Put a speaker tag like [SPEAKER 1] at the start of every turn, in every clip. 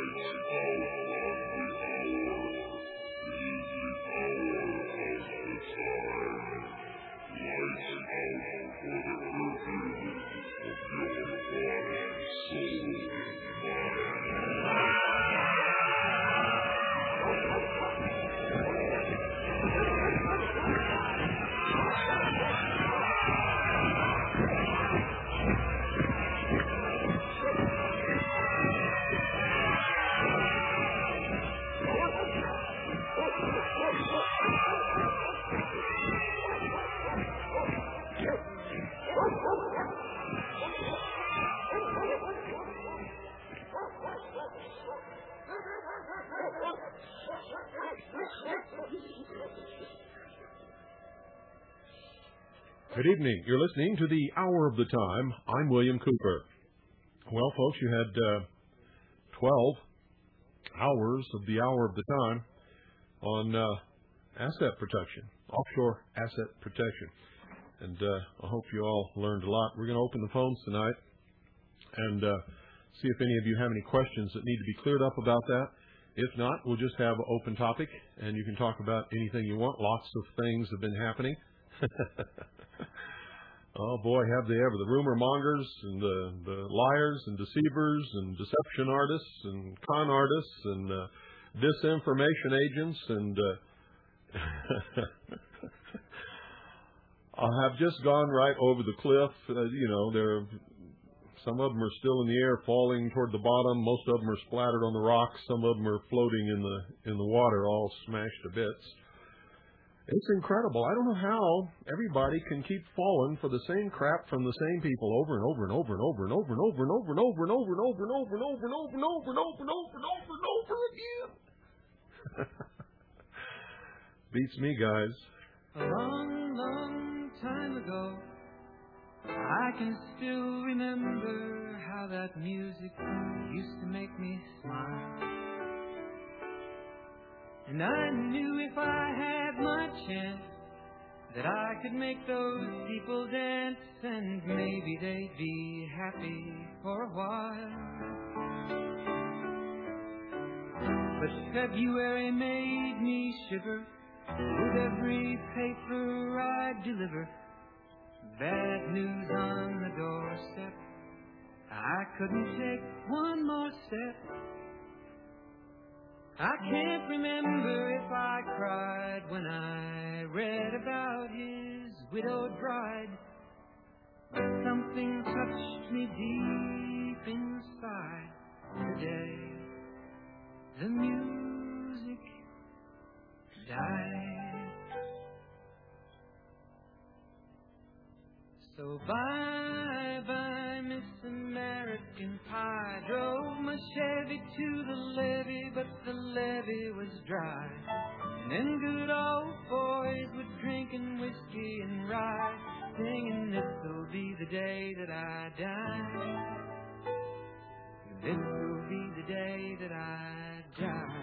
[SPEAKER 1] Good evening. You're listening to the Hour of the Time. I'm William Cooper. Well, folks, you had 12 hours of the Hour of the Time on asset protection, offshore asset protection. And I hope you all learned a lot. We're going to open the phones tonight and see if any of you have any questions that need to be cleared up about that. If not, we'll just have an open topic, and you can talk about anything you want. Lots of things have been happening. Oh, boy, have they ever. The rumor mongers and the liars and deceivers and deception artists and con artists and disinformation agents and have just gone right over the cliff. Some of them are still in the air falling toward the bottom. Most of them are splattered on the rocks. Some of them are floating in the water, all smashed to bits. It's incredible. I don't know how everybody can keep falling for the same crap from the same people over and over and over and over and over and over and over and over and over and over and over and over and over and over and over and over and over and over again. Beats me, guys.
[SPEAKER 2] A long, long time ago, I can still remember how that music used to make me smile. And I knew if I had my chance that I could make those people dance, and maybe they'd be happy for a while. But February made me shiver with every paper I deliver. Bad news on the doorstep. I couldn't take one more step. I can't remember if I cried when I read about his widowed bride. But something touched me deep inside the day the music died. So bye-bye, Miss American Pie. Drove my Chevy to the levee, but the levee was dry. And then good old boys were drinking whiskey and rye, singing, this'll be the day that I die. This'll be the day that I die.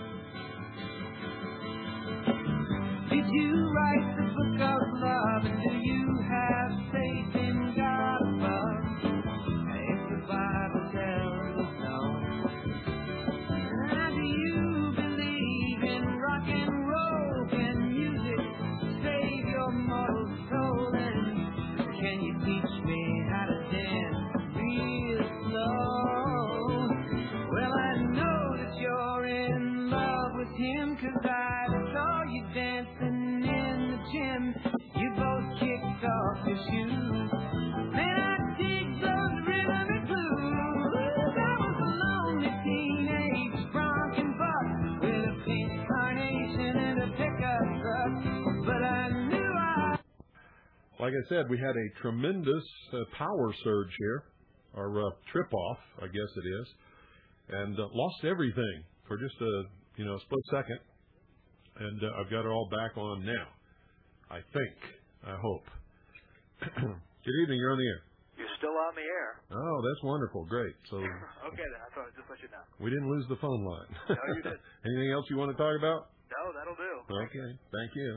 [SPEAKER 2] Did you write the book of love, and do you have faith in God above? If the Bible tells us so. Now do you believe in rock and roll? Can music save your mortal soul? And can you teach me how to dance real slow? Well, I know that you're in love with him, 'cause I saw you dancing in the gym. You both kicked off your shoes. Man, I dig those rhythm and blues. I was a lonely teenage bronc buck with a pink carnation and a pickup truck. But I knew
[SPEAKER 1] Like I said, we had a tremendous power surge here, or trip-off, I guess it is, and lost everything for just a split second. And I've got it all back on now. I think. I hope. Good evening. You're on the air.
[SPEAKER 3] You're still on the air.
[SPEAKER 1] Oh, that's wonderful. Great. So.
[SPEAKER 3] Okay, then. I thought I'd just let you know.
[SPEAKER 1] We didn't lose the phone line.
[SPEAKER 3] No, you didn't.
[SPEAKER 1] Anything else you want to talk about?
[SPEAKER 3] No, that'll do.
[SPEAKER 1] Okay. Thank you.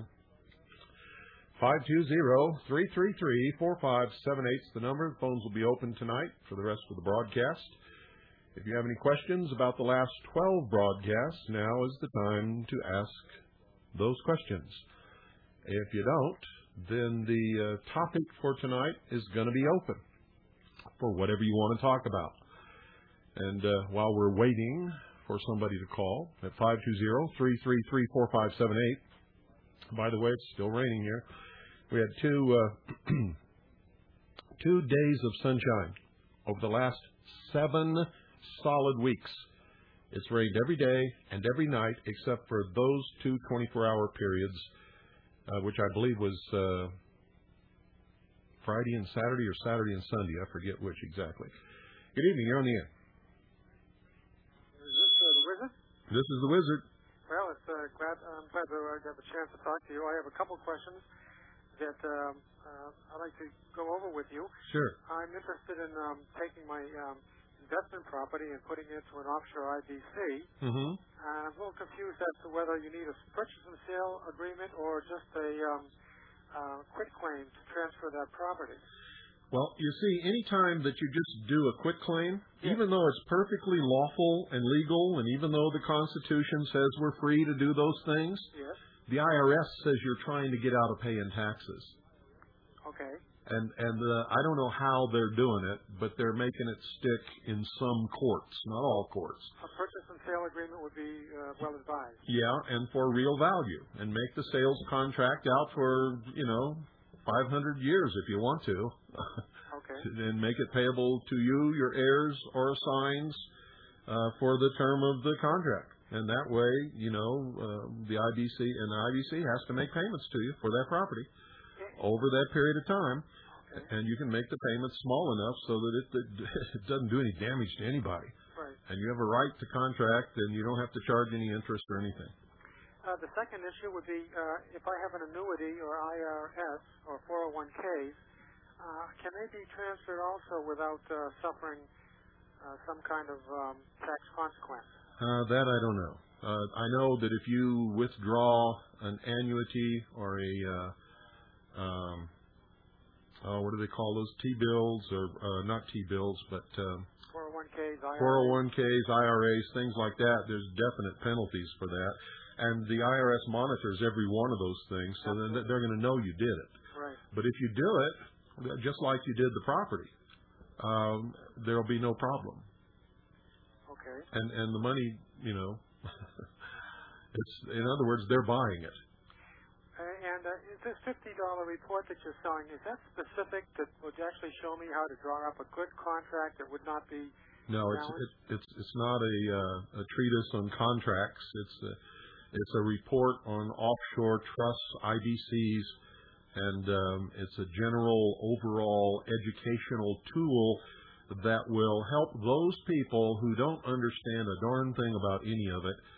[SPEAKER 1] 520-333-4578 is the number. The phones will be open tonight for the rest of the broadcast. If you have any questions about the last 12 broadcasts, now is the time to ask those questions. If you don't, then the topic for tonight is going to be open for whatever you want to talk about. And while we're waiting for somebody to call at 520-333-4578, by the way, it's still raining here. We had two days of sunshine over the last 7 solid weeks. It's rained every day and every night except for those 2 24-hour periods, which I believe was Friday and Saturday or Saturday and Sunday. I forget which exactly. Good evening. You're on the air.
[SPEAKER 4] Is this the Wizard?
[SPEAKER 1] This is the Wizard.
[SPEAKER 4] Well, I'm glad to have a chance to talk to you. I have a couple questions that I'd like to go over with you.
[SPEAKER 1] Sure.
[SPEAKER 4] I'm interested in taking my investment property and putting it into an offshore IBC.
[SPEAKER 1] Mm-hmm.
[SPEAKER 4] I'm a little confused as to whether you need a purchase and sale agreement or just a quit claim to transfer that property.
[SPEAKER 1] Well, you see, any time that you just do a quit claim, even though it's perfectly lawful and legal, and even though the Constitution says we're free to do those things, the IRS says you're trying to get out of paying taxes.
[SPEAKER 4] Okay.
[SPEAKER 1] And I don't know how they're doing it, but they're making it stick in some courts, not all courts.
[SPEAKER 4] A purchase and sale agreement would be well advised.
[SPEAKER 1] Yeah, and for real value, and make the sales contract out for 500 years if you want to.
[SPEAKER 4] Okay.
[SPEAKER 1] And make it payable to you, your heirs, or assigns for the term of the contract. And that way, the IBC has to make payments to you for that property over that period of time. Okay. And you can make the payments small enough so that it doesn't do any damage to anybody.
[SPEAKER 4] Right.
[SPEAKER 1] And you have a right to contract, and you don't have to charge any interest or anything.
[SPEAKER 4] The second issue would be if I have an annuity or IRS or 401ks, can they be transferred also without suffering some kind of tax consequence?
[SPEAKER 1] That I don't know. I know that if you withdraw an annuity or a, what do they call those? T-bills or not T-bills, but
[SPEAKER 4] 401ks, IRAs.
[SPEAKER 1] 401ks, IRAs, things like that, there's definite penalties for that. And the IRS monitors every one of those things, so then they're going to know you did it.
[SPEAKER 4] Right.
[SPEAKER 1] But if you do it, just like you did the property, there'll be no problem.
[SPEAKER 4] Okay.
[SPEAKER 1] And the money, it's, in other words, they're buying it.
[SPEAKER 4] And is this $50 report that you're selling, is that specific that would actually show me how to draw up a good contract that would not be
[SPEAKER 1] No, it's not a treatise on contracts. It's a report on offshore trusts, IBCs, and it's a general overall educational tool that will help those people who don't understand a darn thing about any of it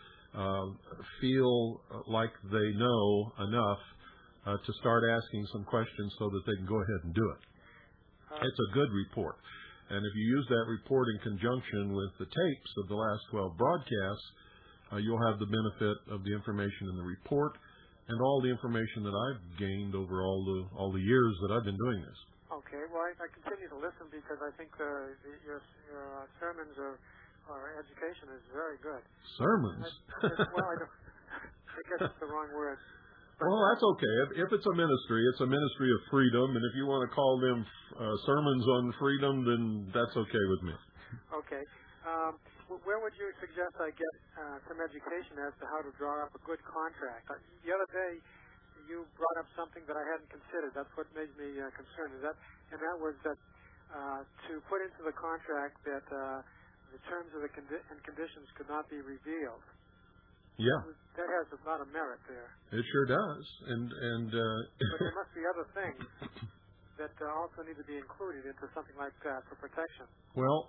[SPEAKER 1] feel like they know enough to start asking some questions so that they can go ahead and do it. It's a good report. And if you use that report in conjunction with the tapes of the last 12 broadcasts, you'll have the benefit of the information in the report and all the information that I've gained over all the years that I've been doing this.
[SPEAKER 4] Okay. Well, I continue to listen because I think your sermons or education is very good.
[SPEAKER 1] Sermons?
[SPEAKER 4] Well, I guess it's the wrong word.
[SPEAKER 1] Well, that's okay. If it's a ministry of freedom, and if you want to call them sermons on freedom, then that's okay with me.
[SPEAKER 4] Okay. Where would you suggest I get some education as to how to draw up a good contract? The other day, you brought up something that I hadn't considered. That's what made me concerned. And that was that to put into the contract that the terms of and conditions could not be revealed.
[SPEAKER 1] Yeah.
[SPEAKER 4] That has a lot of merit there.
[SPEAKER 1] It sure does. And
[SPEAKER 4] but there must be other things that also need to be included into something like that for protection.
[SPEAKER 1] Well,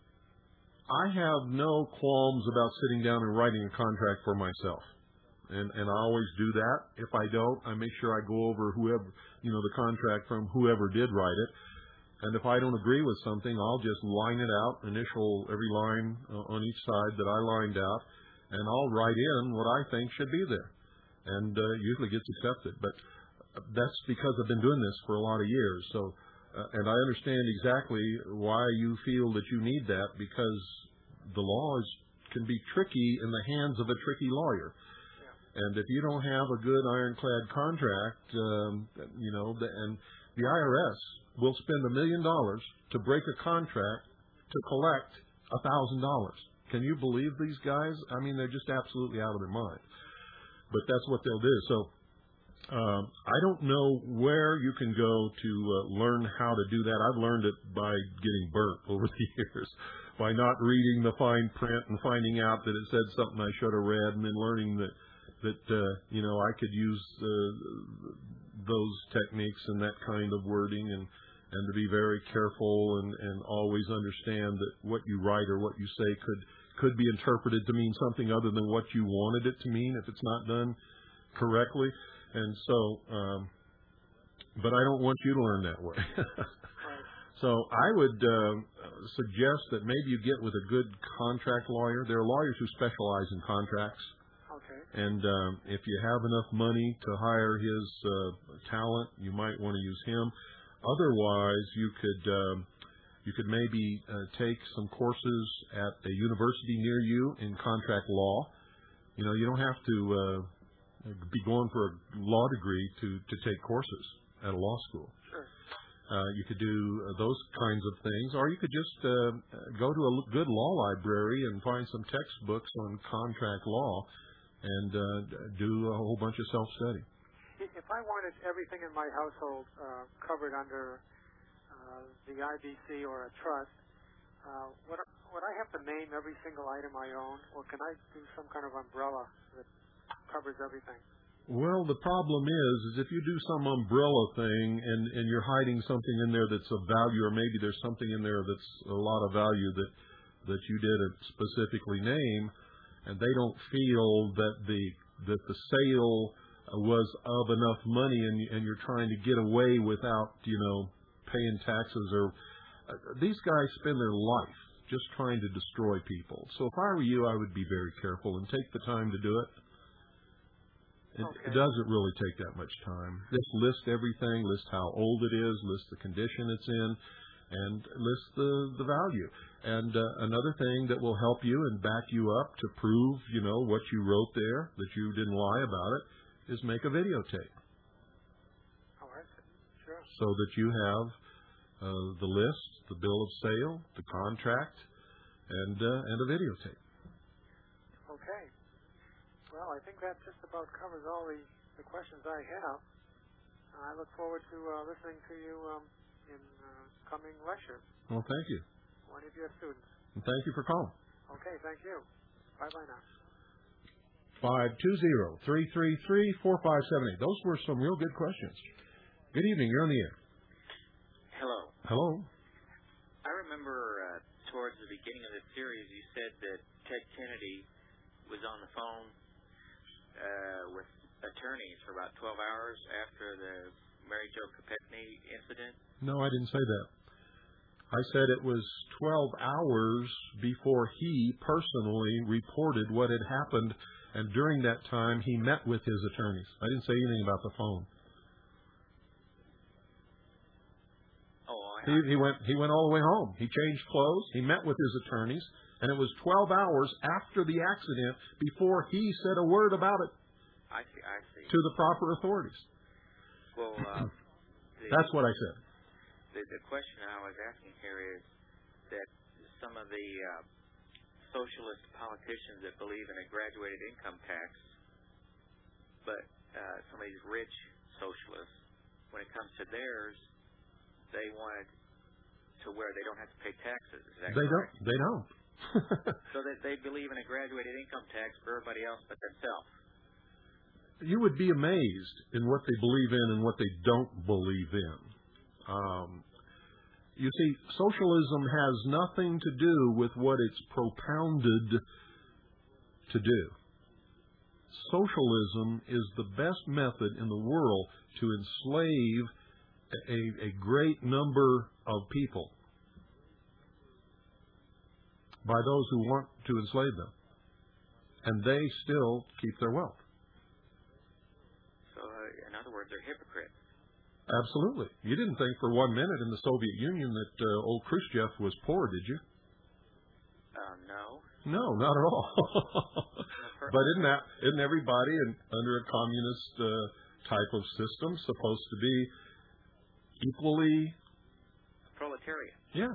[SPEAKER 1] I have no qualms about sitting down and writing a contract for myself. And I always do that. If I don't, I make sure I go over whoever, the contract from whoever did write it. And if I don't agree with something, I'll just line it out, initial every line on each side that I lined out, and I'll write in what I think should be there. And usually gets accepted. But that's because I've been doing this for a lot of years. So, and I understand exactly why you feel that you need that, because the law can be tricky in the hands of a tricky lawyer. And if you don't have a good ironclad contract, and the IRS will spend $1 million to break a contract to collect $1,000. Can you believe these guys? I mean, they're just absolutely out of their mind. But that's what they'll do. So I don't know where you can go to learn how to do that. I've learned it by getting burnt over the years, by not reading the fine print and finding out that it said something I should have read, and then learning that I could use those techniques and that kind of wording, and to be very careful and always understand that what you write or what you say could be interpreted to mean something other than what you wanted it to mean if it's not done correctly. And so, but I don't want you to learn that way. So I would suggest that maybe you get with a good contract lawyer. There are lawyers who specialize in contracts.
[SPEAKER 4] Okay.
[SPEAKER 1] And if you have enough money to hire his talent, you might want to use him. Otherwise, you could maybe take some courses at a university near you in contract law. You don't have to be going for a law degree to take courses at a law school.
[SPEAKER 4] Sure.
[SPEAKER 1] You could do those kinds of things, or you could just go to a good law library and find some textbooks on contract law and do a whole bunch of self-study.
[SPEAKER 4] If I wanted everything in my household covered under the IBC or a trust, would I have to name every single item I own, or can I do some kind of umbrella that covers everything?
[SPEAKER 1] Well, the problem is if you do some umbrella thing and you're hiding something in there that's of value, or maybe there's something in there that's a lot of value that you didn't specifically name, and they don't feel that the sale was of enough money, and you're trying to get away without paying taxes, or these guys spend their life just trying to destroy people. So if I were you, I would be very careful and take the time to do it. It doesn't really take that much time. Just list everything, list how old it is, list the condition it's in, and list the value. And another thing that will help you and back you up to prove, what you wrote there, that you didn't lie about it, is make a videotape.
[SPEAKER 4] All right. Sure.
[SPEAKER 1] So that you have the list, the bill of sale, the contract, and a videotape.
[SPEAKER 4] Okay. Well, I think that just about covers all the questions I have. I look forward to listening to you in coming lectures.
[SPEAKER 1] Well, thank you.
[SPEAKER 4] One of your students.
[SPEAKER 1] And thank you for calling.
[SPEAKER 4] Okay, thank you. Bye-bye now.
[SPEAKER 1] 520-333-4578. Those were some real good questions. Good evening. You're on the air.
[SPEAKER 5] Hello.
[SPEAKER 1] Hello.
[SPEAKER 5] I remember towards the beginning of the series you said that Ted Kennedy was on the phone with attorneys for about 12 hours after the Mary Jo Kopechne incident.
[SPEAKER 1] No, I didn't say that. I said it was 12 hours before he personally reported what had happened, and during that time he met with his attorneys. I didn't say anything about the phone. He went all the way home. He changed clothes. He met with his attorneys, and it was 12 hours after the accident before he said a word about it.
[SPEAKER 5] I see.
[SPEAKER 1] To the proper authorities.
[SPEAKER 5] Well,
[SPEAKER 1] that's what I said.
[SPEAKER 5] The question I was asking here is that some of the socialist politicians that believe in a graduated income tax, but some of these rich socialists, when it comes to theirs, they want it to where they don't have to pay taxes. Is that correct?
[SPEAKER 1] They don't.
[SPEAKER 5] So that they believe in a graduated income tax for everybody else but themselves.
[SPEAKER 1] You would be amazed in what they believe in and what they don't believe in. You see, socialism has nothing to do with what it's propounded to do. Socialism is the best method in the world to enslave a great number of people by those who want to enslave them. And they still keep their wealth.
[SPEAKER 5] So, in other words, they're hypocrites.
[SPEAKER 1] Absolutely. You didn't think for 1 minute in the Soviet Union that old Khrushchev was poor, did you?
[SPEAKER 5] No.
[SPEAKER 1] No, not at all. But isn't everybody under a communist type of system supposed to be equally
[SPEAKER 5] Proletariat.
[SPEAKER 1] Yeah.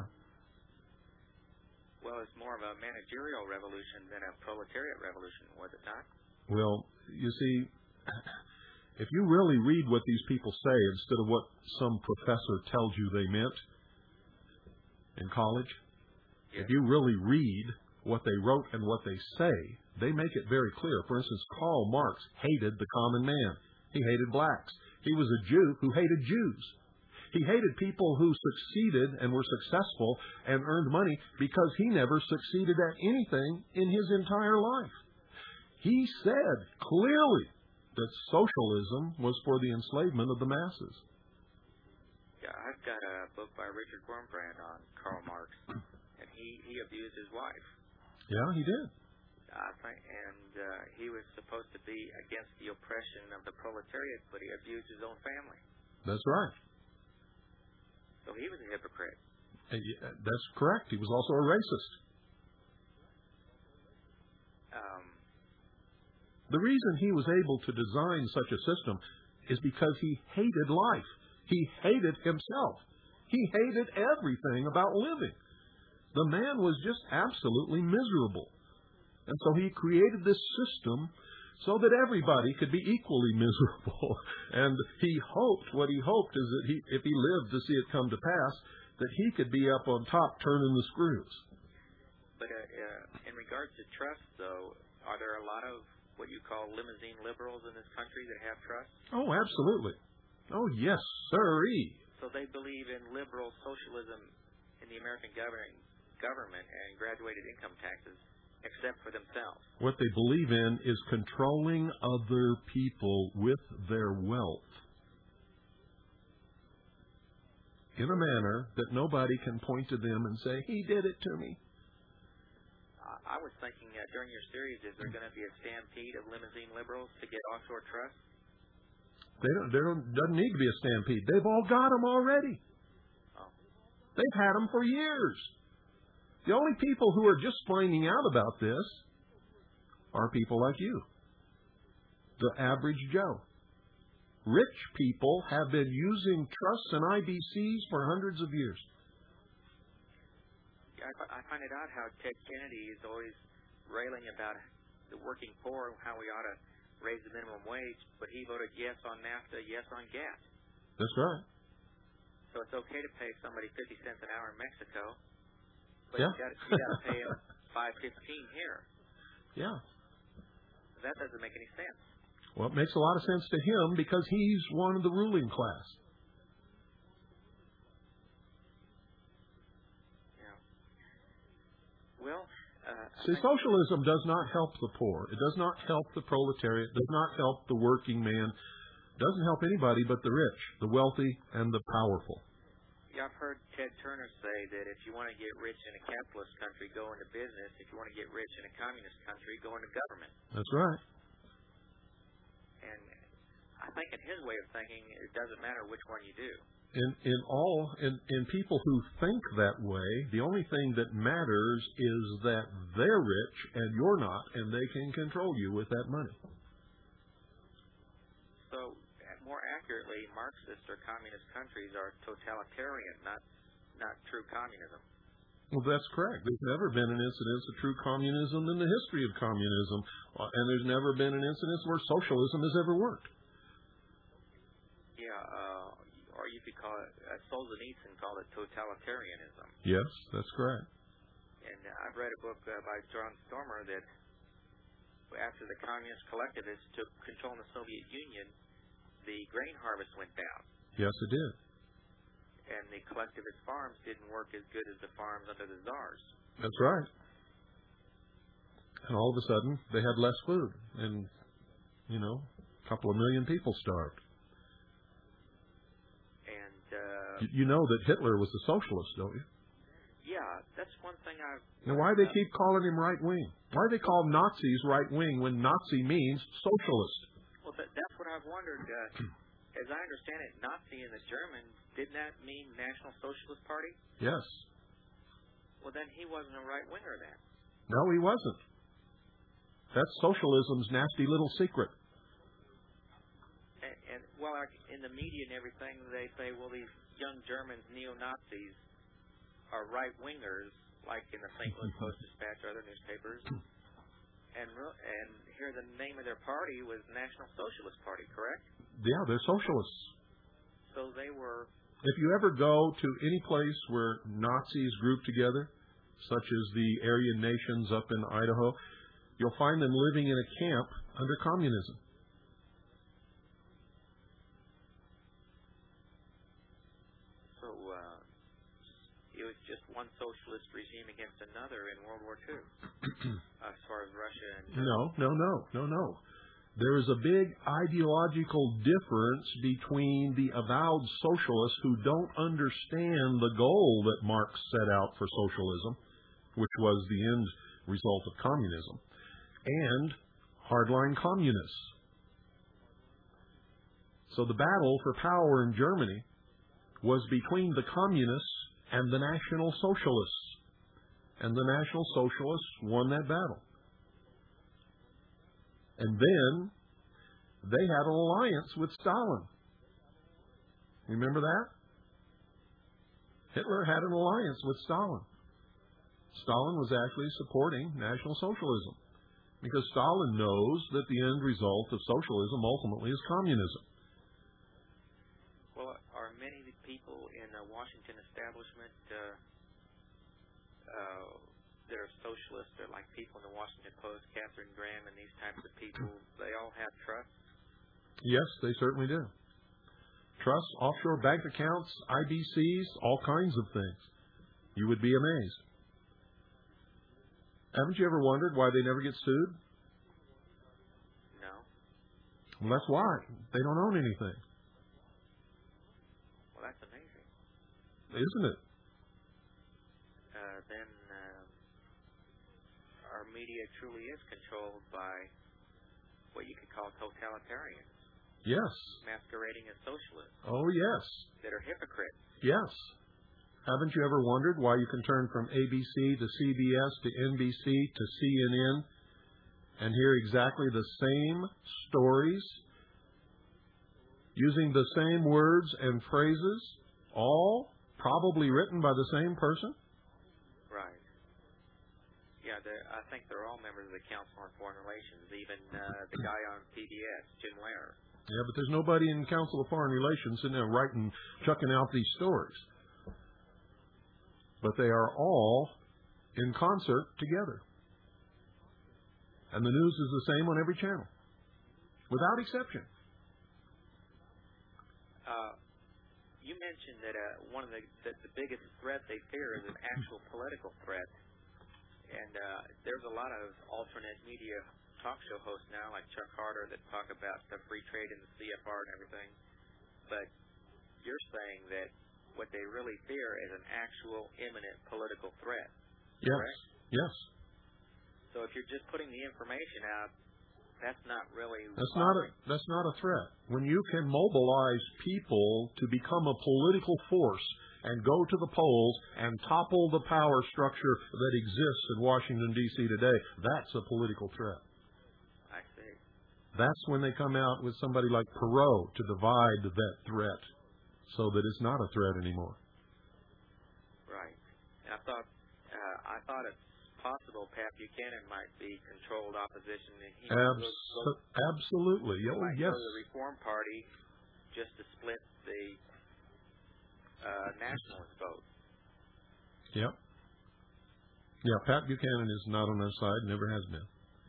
[SPEAKER 5] Well, it's more of a managerial revolution than a proletariat revolution, was it not?
[SPEAKER 1] Well, you see, if you really read what these people say instead of what some professor tells you they meant in college, if you really read what they wrote and what they say, they make it very clear. For instance, Karl Marx hated the common man. He hated blacks. He was a Jew who hated Jews. He hated people who succeeded and were successful and earned money because he never succeeded at anything in his entire life. He said clearly that socialism was for the enslavement of the masses.
[SPEAKER 5] Yeah, I've got a book by Richard Wurmbrand on Karl Marx, and he abused his wife.
[SPEAKER 1] Yeah, he did.
[SPEAKER 5] He was supposed to be against the oppression of the proletariat, but he abused his own family.
[SPEAKER 1] That's right.
[SPEAKER 5] So he was a hypocrite.
[SPEAKER 1] That's correct. He was also a racist. The reason he was able to design such a system is because he hated life. He hated himself. He hated everything about living. The man was just absolutely miserable. And so he created this system so that everybody could be equally miserable. And what he hoped is that if he lived to see it come to pass, that he could be up on top turning the screws.
[SPEAKER 5] But in regards to trust, though, are there a lot of what you call limousine liberals in this country that have trust?
[SPEAKER 1] Oh, absolutely. Oh, yes, sirree.
[SPEAKER 5] So they believe in liberal socialism in the American government and graduated income taxes, except for themselves.
[SPEAKER 1] What they believe in is controlling other people with their wealth in a manner that nobody can point to them and say, he did it to me.
[SPEAKER 5] I was thinking during your series, is there going to be a stampede of limousine liberals to get offshore trusts?
[SPEAKER 1] Doesn't need to be a stampede. They've all got them already.
[SPEAKER 5] Oh.
[SPEAKER 1] They've had them for years. The only people who are just finding out about this are people like you, the average Joe. Rich people have been using trusts and IBCs for hundreds of years.
[SPEAKER 5] I find it odd how Ted Kennedy is always railing about the working poor and how we ought to raise the minimum wage, but he voted yes on NAFTA, yes on gas.
[SPEAKER 1] That's right.
[SPEAKER 5] So it's okay to pay somebody 50 cents an hour in Mexico, but
[SPEAKER 1] yeah.
[SPEAKER 5] you got to pay them $5.15 here.
[SPEAKER 1] Yeah.
[SPEAKER 5] That doesn't make any sense.
[SPEAKER 1] Well, it makes a lot of sense to him because he's one of the ruling class.
[SPEAKER 5] Well,
[SPEAKER 1] see, socialism does not help the poor. It does not help the proletariat. It does not help the working man. It doesn't help anybody but the rich, the wealthy, and the powerful.
[SPEAKER 5] Yeah, I've heard Ted Turner say that if you want to get rich in a capitalist country, go into business. If you want to get rich in a communist country, go into government.
[SPEAKER 1] That's right.
[SPEAKER 5] And I think in his way of thinking, it doesn't matter which one you do.
[SPEAKER 1] In people who think that way, the only thing that matters is that they're rich and you're not, and they can control you with that money.
[SPEAKER 5] So, more accurately, Marxist or communist countries are totalitarian, not true communism.
[SPEAKER 1] Well, that's correct. There's never been an incidence of true communism in the history of communism, and there's never been an incidence where socialism has ever worked.
[SPEAKER 5] Yeah, or you could call it, Solzhenitsyn called it totalitarianism.
[SPEAKER 1] Yes, that's correct.
[SPEAKER 5] And I've read a book by John Stormer that after the communist collectivists took control in the Soviet Union, the grain harvest went down.
[SPEAKER 1] Yes, it did.
[SPEAKER 5] And the collectivist farms didn't work as good as the farms under the czars.
[SPEAKER 1] That's right. And all of a sudden, they had less food. And, a couple of million people starved. You know that Hitler was a socialist, don't you?
[SPEAKER 5] Yeah, that's one thing I've...
[SPEAKER 1] Now, why do they keep calling him right-wing? Why do they call Nazis right-wing when Nazi means socialist?
[SPEAKER 5] Well, that's what I've wondered. As I understand it, Nazi in the German, didn't that mean National Socialist Party?
[SPEAKER 1] Yes.
[SPEAKER 5] Well, then he wasn't a right-winger then.
[SPEAKER 1] No, he wasn't. That's socialism's nasty little secret.
[SPEAKER 5] And well, like in the media and everything, they say, well, these young Germans, neo-Nazis, are right-wingers, like in the St. Louis Post-Dispatch or other newspapers. And here the name of their party was National Socialist Party, correct?
[SPEAKER 1] Yeah, they're socialists.
[SPEAKER 5] So they were...
[SPEAKER 1] If you ever go to any place where Nazis group together, such as the Aryan nations up in Idaho, you'll find them living in a camp under communism.
[SPEAKER 5] So it was just one socialist regime against another in World War II, as far as Russia and...
[SPEAKER 1] No. There is a big ideological difference between the avowed socialists who don't understand the goal that Marx set out for socialism, which was the end result of communism, and hardline communists. So the battle for power in Germany was between the communists and the National Socialists. And the National Socialists won that battle. And then they had an alliance with Stalin. Remember that? Hitler had an alliance with Stalin. Stalin was actually supporting National Socialism because Stalin knows that the end result of socialism ultimately is communism.
[SPEAKER 5] Well, are many people in the Washington establishment that are socialists, they're like people in the Washington Post, Katharine Graham, and these types of people, they all have trusts?
[SPEAKER 1] Yes, they certainly do. Trusts, offshore bank accounts, IBCs, all kinds of things. You would be amazed. Haven't you ever wondered why they never get sued?
[SPEAKER 5] No.
[SPEAKER 1] Well, that's why. They don't own anything.
[SPEAKER 5] Well, that's amazing.
[SPEAKER 1] Isn't it?
[SPEAKER 5] Then our media truly is controlled by what you could call totalitarians.
[SPEAKER 1] Yes.
[SPEAKER 5] Masquerading as socialists.
[SPEAKER 1] Oh, yes.
[SPEAKER 5] That are hypocrites.
[SPEAKER 1] Yes. Haven't you ever wondered why you can turn from ABC to CBS to NBC to CNN and hear exactly the same stories, using the same words and phrases, all probably written by the same person?
[SPEAKER 5] Right. Yeah, I think they're all members of the Council on Foreign Relations, even the guy on PBS, Jim Lehrer.
[SPEAKER 1] Yeah, but there's nobody in the Council of Foreign Relations sitting there chucking out these stories. But they are all in concert together. And the news is the same on every channel, without exception.
[SPEAKER 5] You mentioned that one of the biggest threat they fear is an actual political threat. And there's a lot of alternate media talk show hosts now, like Chuck Harder, that talk about the free trade and the CFR and everything. But you're saying that what they really fear is an actual imminent political threat.
[SPEAKER 1] Yes.
[SPEAKER 5] Correct?
[SPEAKER 1] Yes.
[SPEAKER 5] So if you're just putting the information out, that's not really...
[SPEAKER 1] That's not a threat. When you can mobilize people to become a political force and go to the polls and topple the power structure that exists in Washington, D.C. today, that's a political threat.
[SPEAKER 5] I see.
[SPEAKER 1] That's when they come out with somebody like Perot to divide that threat so that it's not a threat anymore.
[SPEAKER 5] Right. And I thought it's possible Pat Buchanan might be controlled opposition. And he
[SPEAKER 1] absolutely.
[SPEAKER 5] Might
[SPEAKER 1] yes.
[SPEAKER 5] go to the Reform Party just to split the nationalist vote.
[SPEAKER 1] Yep. Yeah, Pat Buchanan is not on their side, never has been.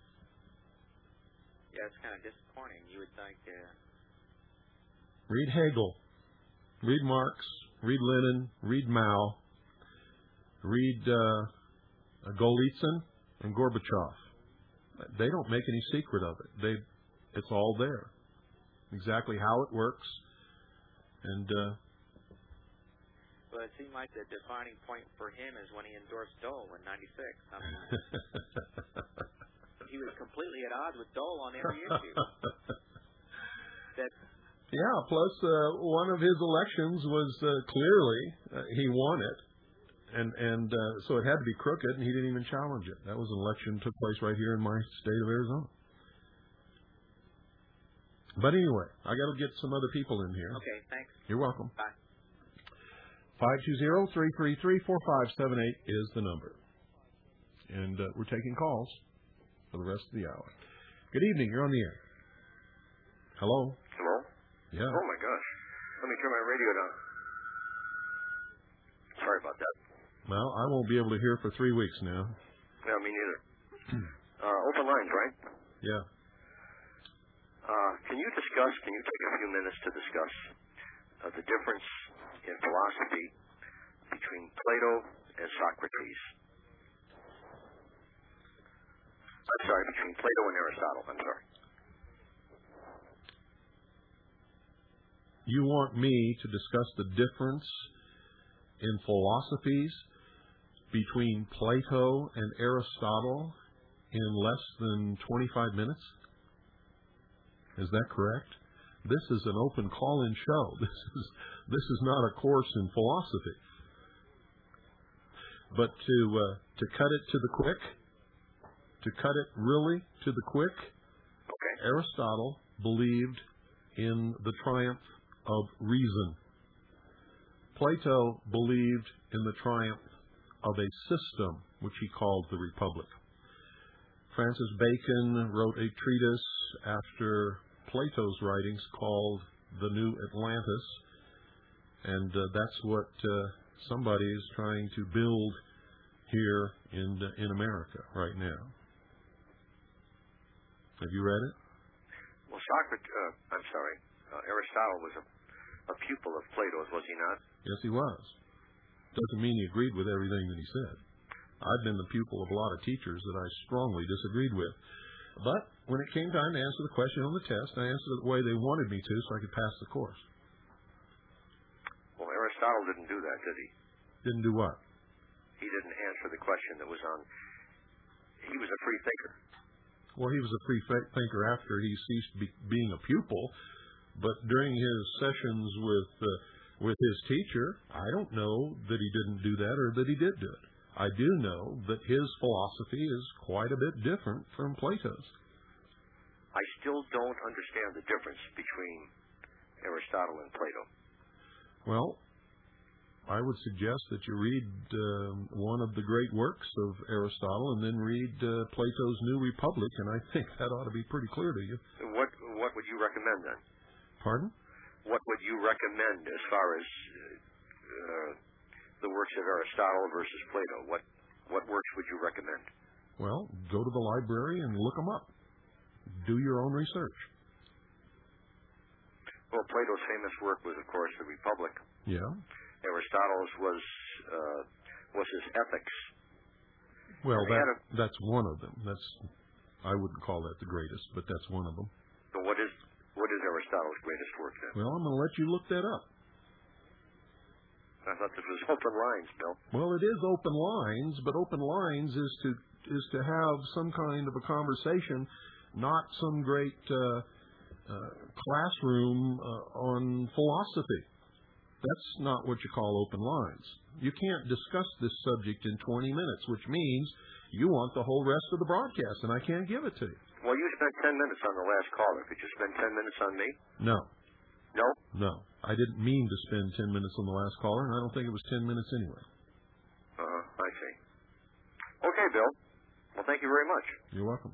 [SPEAKER 5] Yeah, it's kind of disappointing. You would think...
[SPEAKER 1] Read Hegel. Read Marx. Read Lenin. Read Mao. Read Golitsyn and Gorbachev. They don't make any secret of it. It's all there. Exactly how it works. And...
[SPEAKER 5] Well, it seemed like the defining point for him is when he endorsed Dole in '96. I mean, he was completely at odds with Dole on every issue.
[SPEAKER 1] Yeah, plus one of his elections was clearly, he won it. So it had to be crooked, and he didn't even challenge it. That was an election that took place right here in my state of Arizona. But anyway, I got to get some other people in here.
[SPEAKER 5] Okay, thanks.
[SPEAKER 1] You're welcome.
[SPEAKER 5] Bye.
[SPEAKER 1] 520-333-4578 is the number. And we're taking calls for the rest of the hour. Good evening. You're on the air. Hello?
[SPEAKER 6] Hello?
[SPEAKER 1] Yeah.
[SPEAKER 6] Oh, my gosh. Let me turn my radio down. Sorry about that.
[SPEAKER 1] Well, I won't be able to hear for 3 weeks now.
[SPEAKER 6] Yeah, me neither. Open lines, right?
[SPEAKER 1] Yeah.
[SPEAKER 6] Can you take a few minutes to discuss the difference in philosophy between Plato and Socrates? I'm sorry, between Plato and Aristotle. I'm sorry.
[SPEAKER 1] You want me to discuss the difference in philosophies between Plato and Aristotle in less than 25 minutes? Is that correct? This is an open call-in show. This is not a course in philosophy. But to cut it to the quick, to cut it really to the quick,
[SPEAKER 6] okay.
[SPEAKER 1] Aristotle believed in the triumph of reason. Plato believed in the triumph of a system, which he called the Republic. Francis Bacon wrote a treatise after Plato's writings called The New Atlantis, and that's what somebody is trying to build here in America right now. Have you read it?
[SPEAKER 6] Well, Aristotle was a pupil of Plato's, was he not?
[SPEAKER 1] Yes, he was. Doesn't mean he agreed with everything that he said. I've been the pupil of a lot of teachers that I strongly disagreed with. But when it came time to answer the question on the test, I answered it the way they wanted me to so I could pass the course.
[SPEAKER 6] Well, Aristotle didn't do that, did he?
[SPEAKER 1] Didn't do what?
[SPEAKER 6] He didn't answer the question that was on... He was a free thinker.
[SPEAKER 1] Well, he was a free thinker after he ceased being a pupil, but during his sessions with his teacher, I don't know that he didn't do that or that he did do it. I do know that his philosophy is quite a bit different from Plato's.
[SPEAKER 6] I still don't understand the difference between Aristotle and Plato.
[SPEAKER 1] Well, I would suggest that you read one of the great works of Aristotle and then read Plato's New Republic, and I think that ought to be pretty clear to you.
[SPEAKER 6] What would you recommend then?
[SPEAKER 1] Pardon?
[SPEAKER 6] What would you recommend as far as the works of Aristotle versus Plato? What works would you recommend?
[SPEAKER 1] Well, go to the library and look them up. Do your own research.
[SPEAKER 6] Well, Plato's famous work was, of course, The Republic.
[SPEAKER 1] Yeah.
[SPEAKER 6] Aristotle's was his Ethics.
[SPEAKER 1] Well, that's one of them. I wouldn't call that the greatest, but that's one of them.
[SPEAKER 6] So what is Aristotle's greatest work then?
[SPEAKER 1] Well, I'm going to let you look that up.
[SPEAKER 6] I thought this was open lines, Bill.
[SPEAKER 1] Well, it is open lines, but open lines is to have some kind of a conversation, not some great classroom on philosophy. That's not what you call open lines. You can't discuss this subject in 20 minutes, which means you want the whole rest of the broadcast, and I can't give it to you.
[SPEAKER 6] Well, you spent 10 minutes on the last caller. Could you spend 10 minutes on me?
[SPEAKER 1] No.
[SPEAKER 6] No?
[SPEAKER 1] No. I didn't mean to spend 10 minutes on the last caller, and I don't think it was 10 minutes anyway.
[SPEAKER 6] I see. Okay, Bill. Well, thank you very much.
[SPEAKER 1] You're welcome.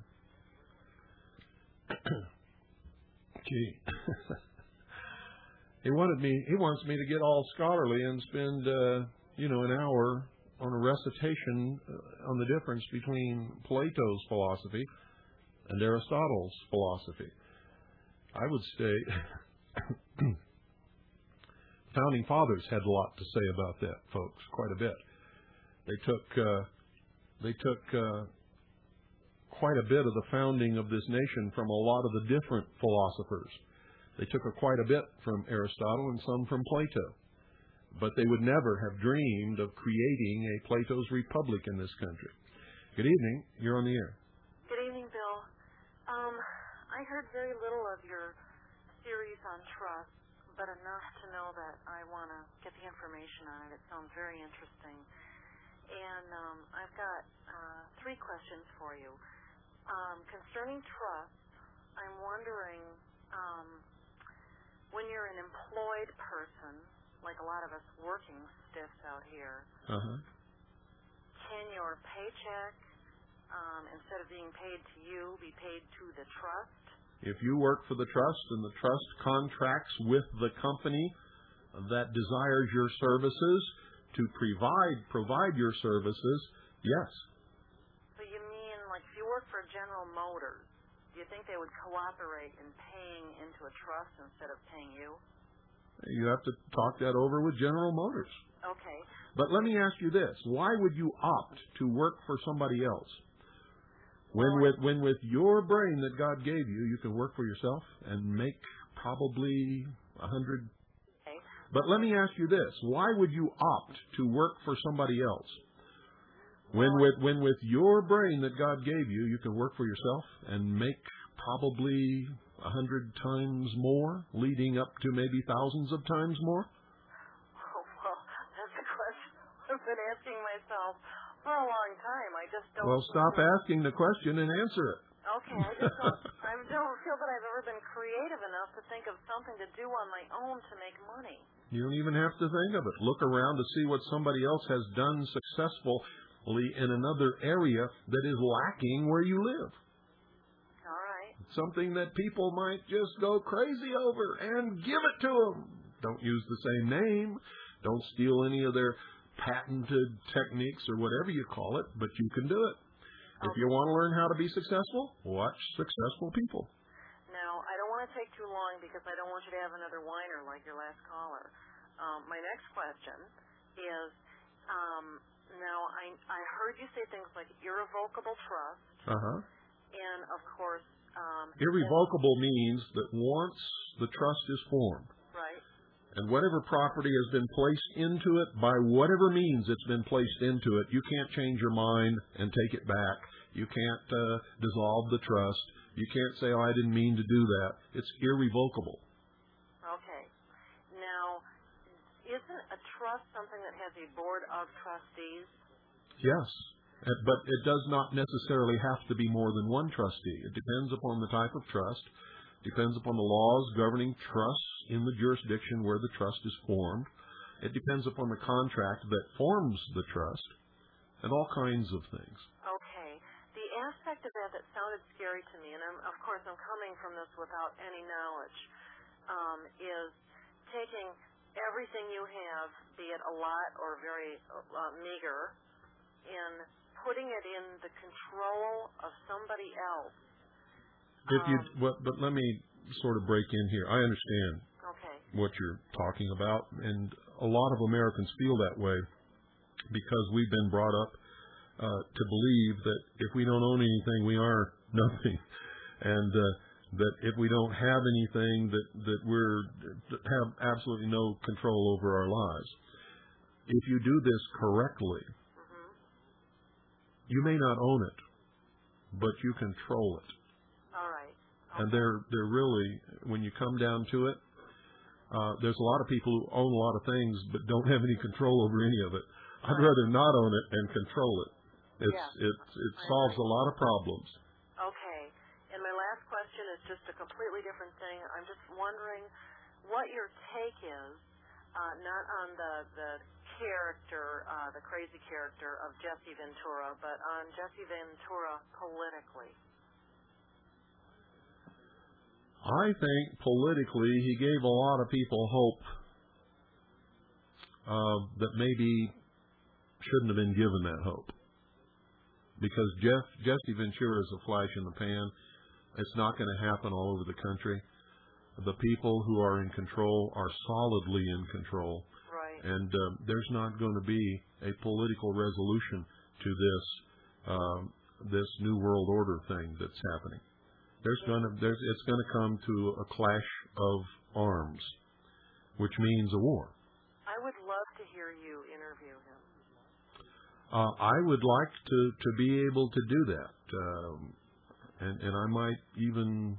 [SPEAKER 1] Gee. He wants me to get all scholarly and spend, an hour on a recitation on the difference between Plato's philosophy and Aristotle's philosophy. I would say Founding Fathers had a lot to say about that, folks, quite a bit. They took quite a bit of the founding of this nation from a lot of the different philosophers. They took quite a bit from Aristotle and some from Plato. But they would never have dreamed of creating a Plato's Republic in this country. Good evening. You're on the air.
[SPEAKER 7] Good evening, Bill. I heard very little of your series on trust, but enough to know that I want to get the information on it. It sounds very interesting. and I've got 3 questions for you. Concerning trust, I'm wondering, when you're an employed person, like a lot of us working stiffs out here, can your paycheck, instead of being paid to you, be paid to the trust?
[SPEAKER 1] If you work for the trust and the trust contracts with the company that desires your services to provide your services, yes.
[SPEAKER 7] So you mean, like, if you work for General Motors, do you think they would cooperate in paying into a trust instead of paying you?
[SPEAKER 1] You have to talk that over with General Motors.
[SPEAKER 7] Okay.
[SPEAKER 1] But let me ask you this. Why would you opt to work for somebody else? When with your brain that God gave you, you can work for yourself and make probably 100.
[SPEAKER 7] Okay.
[SPEAKER 1] But let me ask you this. Why would you opt to work for somebody else? When with your brain that God gave you, you can work for yourself and make probably 100 times more, leading up to maybe thousands of times more?
[SPEAKER 7] Oh, well, that's a question I've been asking myself for a long time. I just don't...
[SPEAKER 1] Well, stop asking the question and answer it.
[SPEAKER 7] Okay, I don't feel that I've ever been creative enough to think of something to do on my own to make money.
[SPEAKER 1] You don't even have to think of it. Look around to see what somebody else has done successfully in another area that is lacking where you live.
[SPEAKER 7] All right.
[SPEAKER 1] Something that people might just go crazy over and give it to them. Don't use the same name. Don't steal any of their patented techniques or whatever you call it, but you can do it. If you want to learn how to be successful, watch successful people.
[SPEAKER 7] Now, I don't want to take too long because I don't want you to have another whiner like your last caller. My next question is, now I heard you say things like irrevocable trust, and of course...
[SPEAKER 1] irrevocable means that once the trust is formed,
[SPEAKER 7] right,
[SPEAKER 1] and whatever property has been placed into it, by whatever means it's been placed into it, you can't change your mind and take it back. You can't dissolve the trust. You can't say, oh, I didn't mean to do that. It's irrevocable.
[SPEAKER 7] Okay. Now, isn't a trust something that has a board of trustees?
[SPEAKER 1] Yes, but it does not necessarily have to be more than one trustee. It depends upon the type of trust. Depends upon the laws governing trusts in the jurisdiction where the trust is formed. It depends upon the contract that forms the trust, and all kinds of things.
[SPEAKER 7] Okay. The aspect of that sounded scary to me, and of course I'm coming from this without any knowledge, is taking everything you have, be it a lot or very meager, and putting it in the control of somebody else.
[SPEAKER 1] But let me sort of break in here. I understand what you're talking about, and a lot of Americans feel that way because we've been brought up to believe that if we don't own anything, we are nothing, and that if we don't have anything, that have absolutely no control over our lives. If you do this correctly, you may not own it, but you control it. And they're really, when you come down to it, there's a lot of people who own a lot of things but don't have any control over any of it. I'd rather not own it and control it. It solves a lot of problems.
[SPEAKER 7] Okay. And my last question is just a completely different thing. I'm just wondering what your take is, not on the character, the crazy character of Jesse Ventura, but on Jesse Ventura politically.
[SPEAKER 1] I think politically he gave a lot of people hope that maybe shouldn't have been given that hope. Because Jesse Ventura is a flash in the pan. It's not going to happen all over the country. The people who are in control are solidly in control.
[SPEAKER 7] Right.
[SPEAKER 1] And there's not going to be a political resolution to this new world order thing that's happening. It's going to come to a clash of arms, which means a war.
[SPEAKER 7] I would love to hear you interview him.
[SPEAKER 1] I would like to be able to do that, and I might even,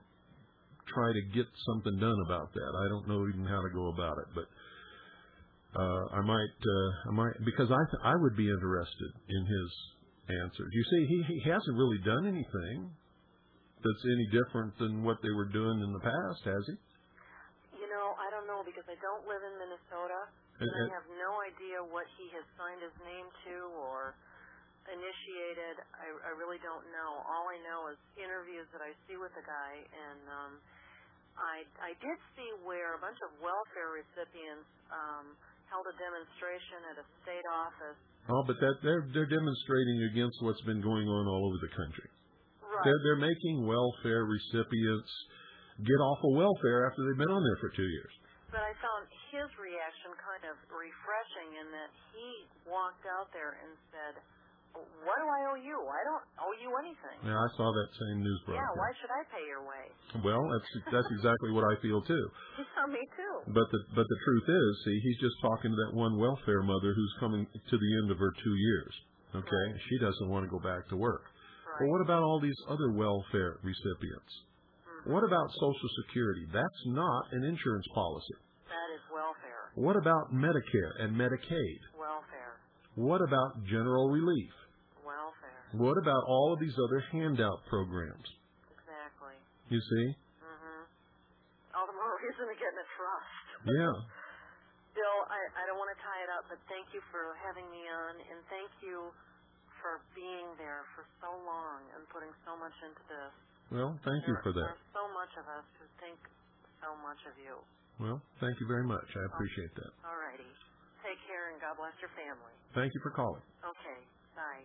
[SPEAKER 1] try to get something done about that. I don't know even how to go about it, but I might, because I would be interested in his answers. You see, he hasn't really done anything that's any different than what they were doing in the past, has he?
[SPEAKER 7] I don't know, because I don't live in Minnesota, and I have no idea what he has signed his name to or initiated. I really don't know. All I know is interviews that I see with the guy, and I did see where a bunch of welfare recipients held a demonstration at a state office.
[SPEAKER 1] Oh, but they're demonstrating against what's been going on all over the country.
[SPEAKER 7] Right.
[SPEAKER 1] They're making welfare recipients get off of welfare after they've been on there for 2 years.
[SPEAKER 7] But I found his reaction kind of refreshing in that he walked out there and said, "What do I owe you? I don't owe you anything."
[SPEAKER 1] Yeah, I saw that same news broadcast.
[SPEAKER 7] Yeah, why should I pay your way?
[SPEAKER 1] Well, that's exactly what I feel too.
[SPEAKER 7] Yeah, me too.
[SPEAKER 1] But the truth is, see, he's just talking to that one welfare mother who's coming to the end of her 2 years. Okay,
[SPEAKER 7] right.
[SPEAKER 1] She doesn't want to go back to work.
[SPEAKER 7] Right.
[SPEAKER 1] Well, what about all these other welfare recipients? What about Social Security? That's not an insurance policy.
[SPEAKER 7] That is welfare.
[SPEAKER 1] What about Medicare and Medicaid?
[SPEAKER 7] Welfare.
[SPEAKER 1] What about General Relief?
[SPEAKER 7] Welfare.
[SPEAKER 1] What about all of these other handout programs?
[SPEAKER 7] Exactly.
[SPEAKER 1] You see?
[SPEAKER 7] Mm-hmm. All the more reason to get in a trust.
[SPEAKER 1] Yeah.
[SPEAKER 7] Bill, I don't want to tie it up, but thank you for having me on, and thank you for being there for so long and putting so much into this.
[SPEAKER 1] Well, thank you for that.
[SPEAKER 7] There's so much of us who think so much of you.
[SPEAKER 1] Well, thank you very much. I appreciate that.
[SPEAKER 7] All righty. Take care, and God bless your family.
[SPEAKER 1] Thank you for calling.
[SPEAKER 7] Okay. Bye.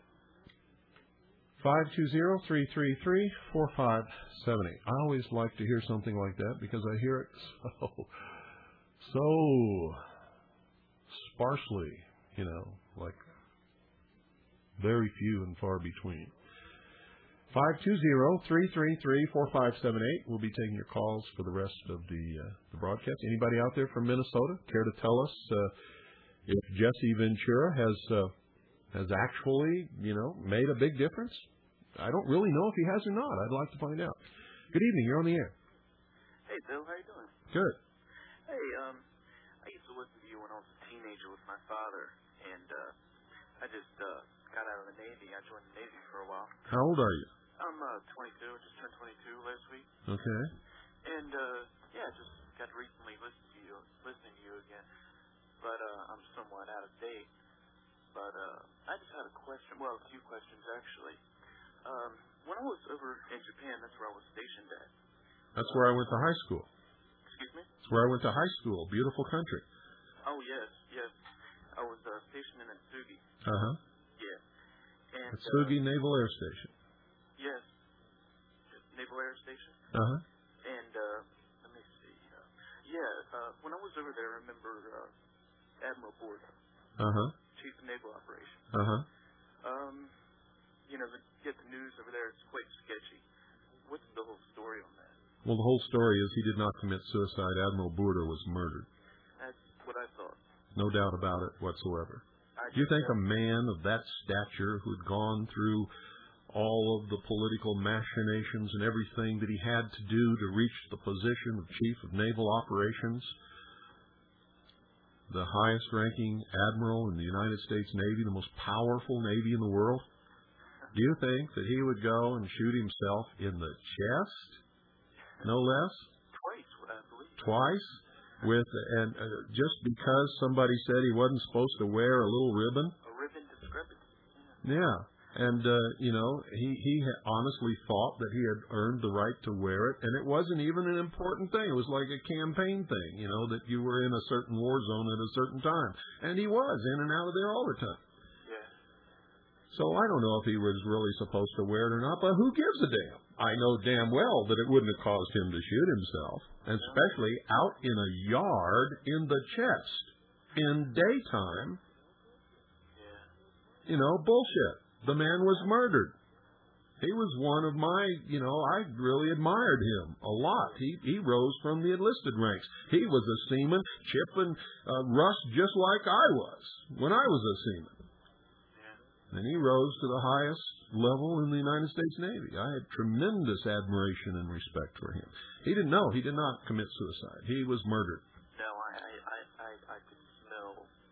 [SPEAKER 1] 520-333-4578. I always like to hear something like that because I hear it so sparsely, like very few and far between. 520-333-4578. We'll be taking your calls for the rest of the broadcast. Anybody out there from Minnesota care to tell us if Jesse Ventura has actually, made a big difference? I don't really know if he has or not. I'd like to find out. Good evening. You're on the air.
[SPEAKER 8] Hey, Bill. How you doing?
[SPEAKER 1] Good.
[SPEAKER 8] Hey, I used to listen to you when I was a teenager with my father, and I just got out of the Navy. I joined the Navy for a while.
[SPEAKER 1] How old are you?
[SPEAKER 8] I'm 22. Just turned 22 last week.
[SPEAKER 1] Okay.
[SPEAKER 8] And just got recently listening to you again. But I'm somewhat out of date. But I just had a question. Well, a few questions actually. When I was over in Japan, that's where I was stationed at.
[SPEAKER 1] That's where I went to high school.
[SPEAKER 8] Excuse me?
[SPEAKER 1] That's where I went to high school. Beautiful country.
[SPEAKER 8] Oh yes. I was stationed in Atsugi.
[SPEAKER 1] Uh-huh.
[SPEAKER 8] Yeah. And
[SPEAKER 1] Atsugi Naval Air Station.
[SPEAKER 8] Yes. Naval Air Station.
[SPEAKER 1] Uh-huh.
[SPEAKER 8] And let me see. When I was over there, I remember Admiral Board.
[SPEAKER 1] Uh-huh.
[SPEAKER 8] Chief of Naval Operations.
[SPEAKER 1] Uh-huh.
[SPEAKER 8] Get the news over there, it's quite sketchy. What's the whole story on that?
[SPEAKER 1] Well, the whole story is he did not commit suicide. Admiral Boorder was murdered.
[SPEAKER 8] That's what I thought.
[SPEAKER 1] No doubt about it whatsoever. Do you think a man of that stature who had gone through all of the political machinations and everything that he had to do to reach the position of Chief of Naval Operations, the highest ranking admiral in the United States Navy, the most powerful Navy in the world, do you think that he would go and shoot himself in the chest, no less?
[SPEAKER 8] Twice, I believe.
[SPEAKER 1] Twice? Just because somebody said he wasn't supposed to wear a little ribbon?
[SPEAKER 8] A ribbon discrepancy.
[SPEAKER 1] Yeah. And, he honestly thought that he had earned the right to wear it, and it wasn't even an important thing. It was like a campaign thing, that you were in a certain war zone at a certain time. And he was in and out of there all the time. So I don't know if he was really supposed to wear it or not, but who gives a damn? I know damn well that it wouldn't have caused him to shoot himself, especially out in a yard in the chest in daytime. Bullshit. The man was murdered. He was one of my, I really admired him a lot. He rose from the enlisted ranks. He was a seaman, chipping rust just like I was when I was a seaman. And he rose to the highest level in the United States Navy. I had tremendous admiration and respect for him. He didn't know. He did not commit suicide. He was murdered.
[SPEAKER 8] No, I could smell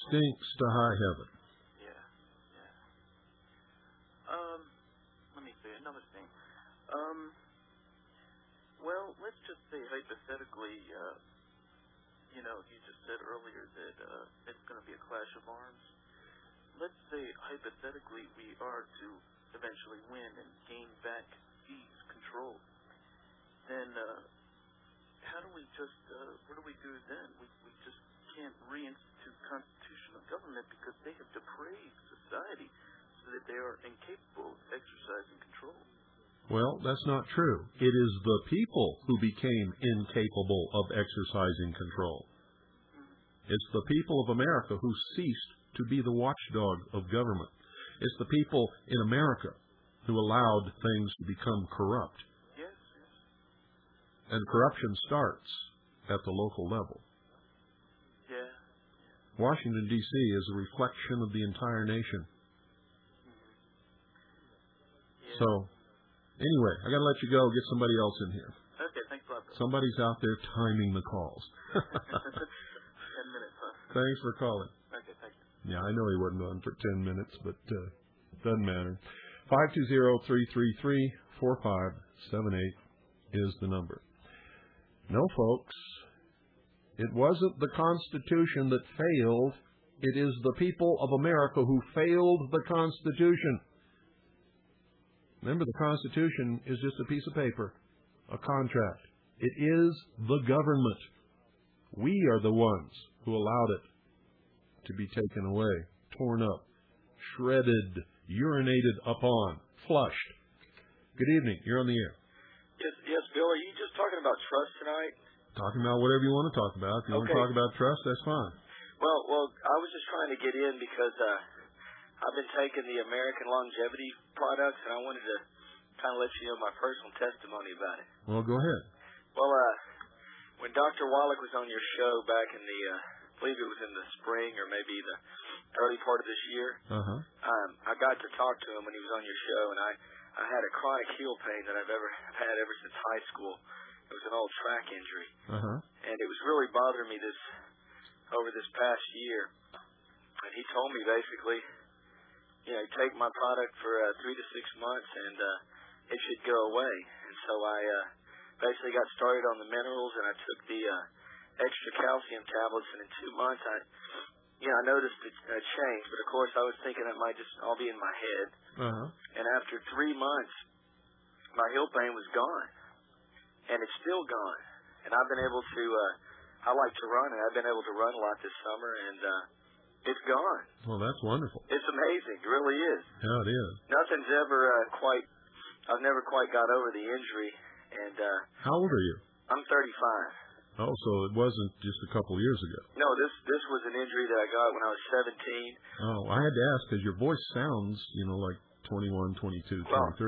[SPEAKER 1] stinks to high heaven.
[SPEAKER 8] Yeah. Let me say another thing. Well, let's just say hypothetically, you just said earlier that it's going to be a clash of arms. Let's say hypothetically we are to eventually win and gain back seize control. Then how do we just, what do we do then? We just can't reinstitute constitutional government because they have depraved society so that they are incapable of exercising control.
[SPEAKER 1] Well, that's not true. It is the people who became incapable of exercising control. It's the people of America who ceased to be the watchdog of government. It's the people in America who allowed things to become corrupt.
[SPEAKER 8] Yes.
[SPEAKER 1] And corruption starts at the local level.
[SPEAKER 8] Yeah.
[SPEAKER 1] Washington, D.C. is a reflection of the entire nation.
[SPEAKER 8] Yeah.
[SPEAKER 1] So, anyway, I got to let you go. Get somebody else in here.
[SPEAKER 8] Okay, thanks a lot.
[SPEAKER 1] Somebody's out there timing the calls.
[SPEAKER 8] 10 minutes, huh?
[SPEAKER 1] Thanks for calling.
[SPEAKER 8] Okay, thank you.
[SPEAKER 1] Yeah, I know he wasn't on for 10 minutes, but doesn't matter. 520-333-4578 is the number. No, folks, it wasn't the Constitution that failed. It is the people of America who failed the Constitution. Remember, the Constitution is just a piece of paper, a contract. It is the government. We are the ones who allowed it to be taken away, torn up, shredded, urinated upon, flushed. Good evening. You're on the air.
[SPEAKER 9] Yes, Bill. Are you just talking about trust tonight?
[SPEAKER 1] Talking about whatever you want to talk about. If you want to talk about trust, that's fine.
[SPEAKER 9] Well, I was just trying to get in because I've been taking the American longevity products, and I wanted to kind of let you know my personal testimony about it.
[SPEAKER 1] Well, go ahead.
[SPEAKER 9] Well, when Dr. Wallach was on your show back in the, I believe it was in the spring or maybe the early part of this year, I got to talk to him when he was on your show, and I had a chronic heel pain that I've had ever since high school. It was an old track injury, and it was really bothering me over this past year. And he told me basically, take my product for 3 to 6 months, and it should go away. And so I basically got started on the minerals, and I took the extra calcium tablets, and in 2 months I noticed a change. But of course I was thinking it might just all be in my head. And after 3 months, my heel pain was gone, and it's still gone. And I've been able to, I like to run, and I've been able to run a lot this summer, and it's gone.
[SPEAKER 1] Well, that's wonderful.
[SPEAKER 9] It's amazing. It really is.
[SPEAKER 1] Yeah, it is.
[SPEAKER 9] Nothing's ever I've never quite got over the injury. And
[SPEAKER 1] how old are you?
[SPEAKER 9] I'm 35.
[SPEAKER 1] Oh, so it wasn't just a couple years ago.
[SPEAKER 9] No, this was an injury that I got when I was 17.
[SPEAKER 1] Oh, I had to ask because your voice sounds, like 21, 22, 23.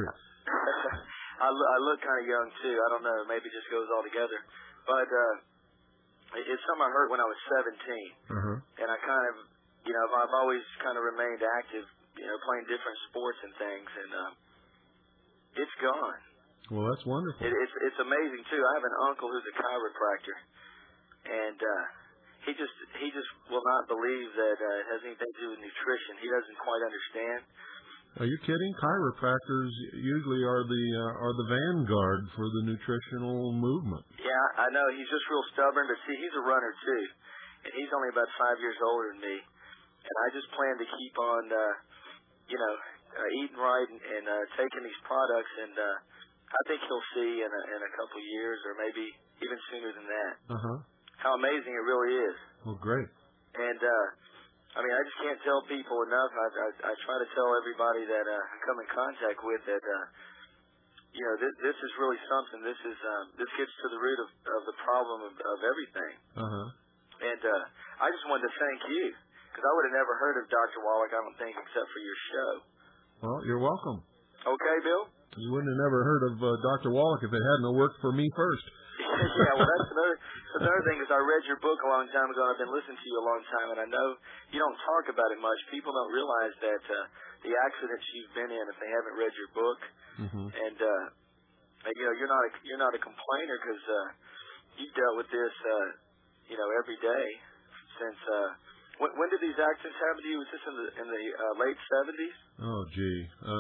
[SPEAKER 9] I look kind of young too. I don't know. Maybe it just goes all together. But it's something I heard when I was 17, and I kind of, I've always kind of remained active, playing different sports and things, and it's gone.
[SPEAKER 1] Well, that's wonderful.
[SPEAKER 9] It's amazing too. I have an uncle who's a chiropractor, and he just will not believe that it has anything to do with nutrition. He doesn't quite understand.
[SPEAKER 1] Are you kidding? Chiropractors usually are the vanguard for the nutritional movement.
[SPEAKER 9] Yeah, I know. He's just real stubborn, but see, he's a runner too, and he's only about 5 years older than me. And I just plan to keep on, eating right and taking these products, and I think he'll see in a couple years, or maybe even sooner than that, how amazing it really is.
[SPEAKER 1] Well, great.
[SPEAKER 9] And I just can't tell people enough. I try to tell everybody that I come in contact with that, this is really something. This gets to the root of the problem of everything. And I just wanted to thank you, because I would have never heard of Dr. Wallach, I don't think, except for your show.
[SPEAKER 1] Well, you're welcome.
[SPEAKER 9] Okay, Bill?
[SPEAKER 1] You wouldn't have never heard of Dr. Wallach if it hadn't worked for me first.
[SPEAKER 9] Yeah, well, that's another thing, is I read your book a long time ago, and I've been listening to you a long time, and I know you don't talk about it much. People don't realize that the accidents you've been in, if they haven't read your book, and you're not a complainer, because you've dealt with this, every day since When did these accidents happen to you? Was this in the late 70s?
[SPEAKER 1] Oh, gee.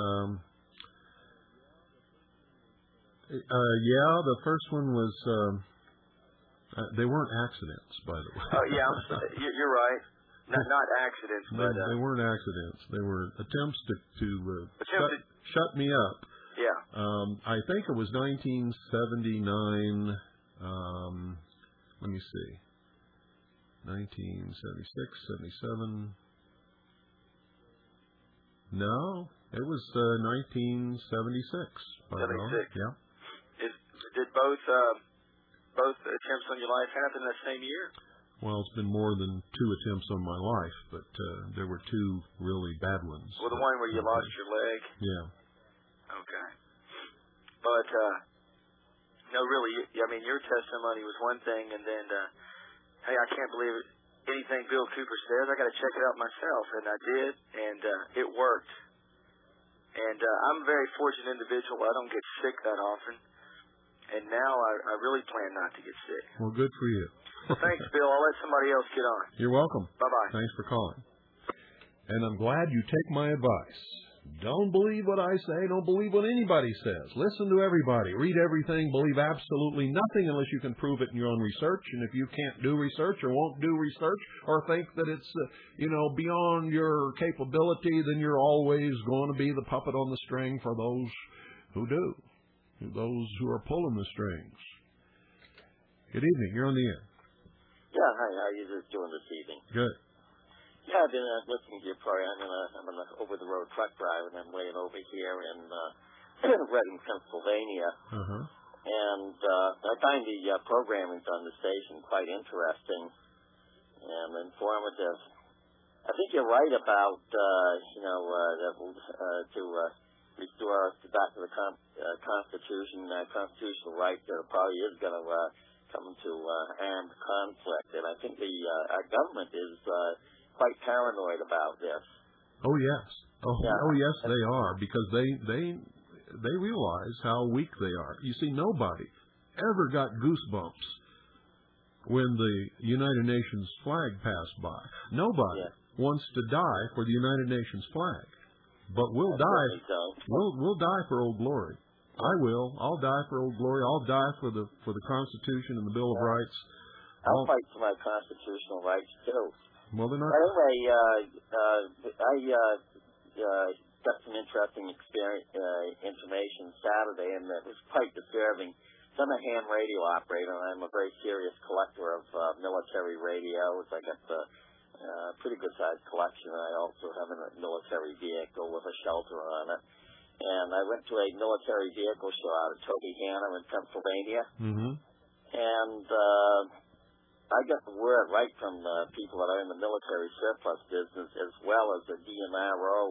[SPEAKER 1] Yeah, the first one was. They weren't accidents, by the way.
[SPEAKER 9] Oh, yeah, I'm sorry. You're right. Not accidents, but
[SPEAKER 1] they weren't accidents. They were attempts to shut me up.
[SPEAKER 9] Yeah.
[SPEAKER 1] I think it was 1979. Let me see. 1976, 77. No, it was 1976.
[SPEAKER 9] 76.
[SPEAKER 1] Yeah.
[SPEAKER 9] Did both attempts on your life happen that same year?
[SPEAKER 1] Well, it's been more than 2 attempts on my life, but there were 2 really bad ones.
[SPEAKER 9] Well, the one where you lost your leg?
[SPEAKER 1] Yeah.
[SPEAKER 9] Okay. But, no, really, I mean, your testimony was one thing, and then, hey, I can't believe anything Bill Cooper says. I got to check it out myself, and I did, and it worked. And I'm a very fortunate individual. I don't get sick that often. And now I really plan not to get sick.
[SPEAKER 1] Well, good for you.
[SPEAKER 9] Well, thanks, Bill. I'll let somebody else get on.
[SPEAKER 1] You're welcome.
[SPEAKER 9] Bye-bye.
[SPEAKER 1] Thanks for calling. And I'm glad you take my advice. Don't believe what I say. Don't believe what anybody says. Listen to everybody. Read everything. Believe absolutely nothing unless you can prove it in your own research. And if you can't do research or won't do research or think that it's, beyond your capability, then you're always going to be the puppet on the string for those who do. Those who are pulling the strings. Good evening. You're on the air.
[SPEAKER 10] Yeah, hi. How are you doing this evening?
[SPEAKER 1] Good.
[SPEAKER 10] Yeah, I've been listening to your program. I'm an over-the-road truck driver, and I'm laying over here in Reading, Pennsylvania.
[SPEAKER 1] Uh-huh.
[SPEAKER 10] And I find the programming on the station quite interesting and informative. I think you're right about, to restore us back to the Constitution, constitutional right that probably is going to come to armed conflict. And I think our government is quite paranoid about this.
[SPEAKER 1] Oh, yes.
[SPEAKER 10] Yeah.
[SPEAKER 1] Oh, yes, they are, because they realize how weak they are. You see, nobody ever got goosebumps when the United Nations flag passed by. Nobody wants to die for the United Nations flag. But we'll die. We'll die for Old Glory. I will. I'll die for Old Glory. I'll die for the Constitution and the Bill of Rights.
[SPEAKER 10] I'll fight for my constitutional rights too.
[SPEAKER 1] Well, they're not.
[SPEAKER 10] Anyway, I got some interesting information Saturday, and it was quite disturbing. So I'm a ham radio operator, and I'm a very serious collector of military radios. I got a pretty good-sized collection. I also have a military vehicle with a shelter on it. And I went to a military vehicle show out at Toby Hanna in Pennsylvania.
[SPEAKER 1] Mm-hmm.
[SPEAKER 10] And I got the word right from people that are in the military surplus business, as well as the DMRO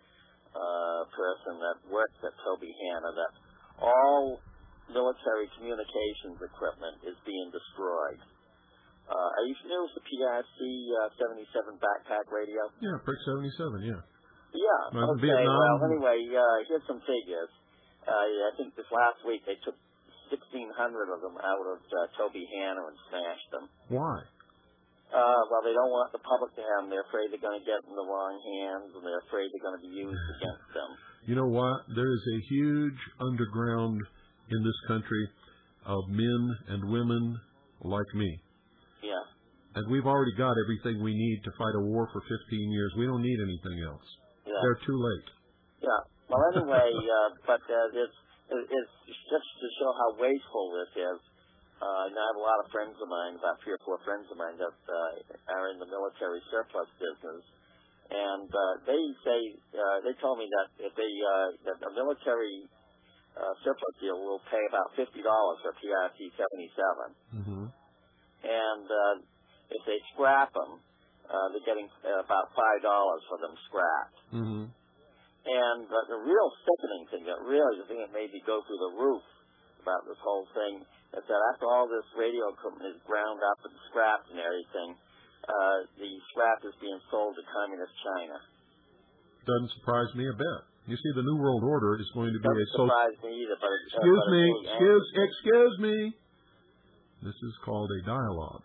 [SPEAKER 10] person that works at Toby Hanna, that all military communications equipment is being destroyed. Are you familiar with the PRC 77 backpack radio?
[SPEAKER 1] Yeah, Prick 77, yeah.
[SPEAKER 10] Yeah, okay.
[SPEAKER 1] Vietnam.
[SPEAKER 10] Well, anyway, here's some figures. I think this last week they took 1,600 of them out of Toby Hanna and smashed them.
[SPEAKER 1] Why?
[SPEAKER 10] Well, they don't want the public to have them. They're afraid they're going to get in the wrong hands, and they're afraid they're going to be used against them.
[SPEAKER 1] You know what? There is a huge underground in this country of men and women like me.
[SPEAKER 10] Yeah.
[SPEAKER 1] And we've already got everything we need to fight a war for 15 years. We don't need anything else.
[SPEAKER 10] Yeah.
[SPEAKER 1] They're too late.
[SPEAKER 10] Yeah. Well, anyway, but it's just to show how wasteful this is. I have a lot of friends of mine, about 3 or 4 friends of mine that are in the military surplus business, and they told me that if that a military surplus deal will pay about $50 for a PRC 77,
[SPEAKER 1] mm-hmm.
[SPEAKER 10] and if they scrap them, they're getting about $5 for them scrapped.
[SPEAKER 1] Mm-hmm.
[SPEAKER 10] And the real sickening thing, the thing that made me go through the roof about this whole thing, is that after all this radio equipment is ground up and scrapped and everything, the scrap is being sold to communist China.
[SPEAKER 1] Doesn't surprise me a bit. You see, the New World Order is going to be
[SPEAKER 10] Doesn't surprise me either. But
[SPEAKER 1] excuse me. This is called a dialogue.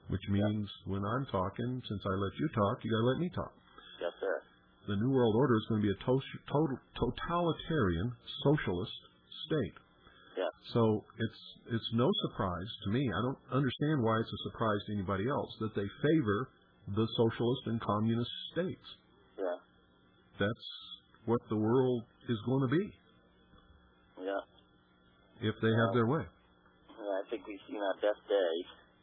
[SPEAKER 1] which means when I'm talking, since I let you talk, you got to let me talk.
[SPEAKER 10] Yes, sir.
[SPEAKER 1] The New World Order is going to be a totalitarian socialist state.
[SPEAKER 10] Yeah.
[SPEAKER 1] So it's no surprise to me. I don't understand why it's a surprise to anybody else that they favor the socialist and communist states.
[SPEAKER 10] Yeah.
[SPEAKER 1] That's what the world is going to be.
[SPEAKER 10] Yeah.
[SPEAKER 1] If they have their way.
[SPEAKER 10] Yeah, I think we've seen our best days.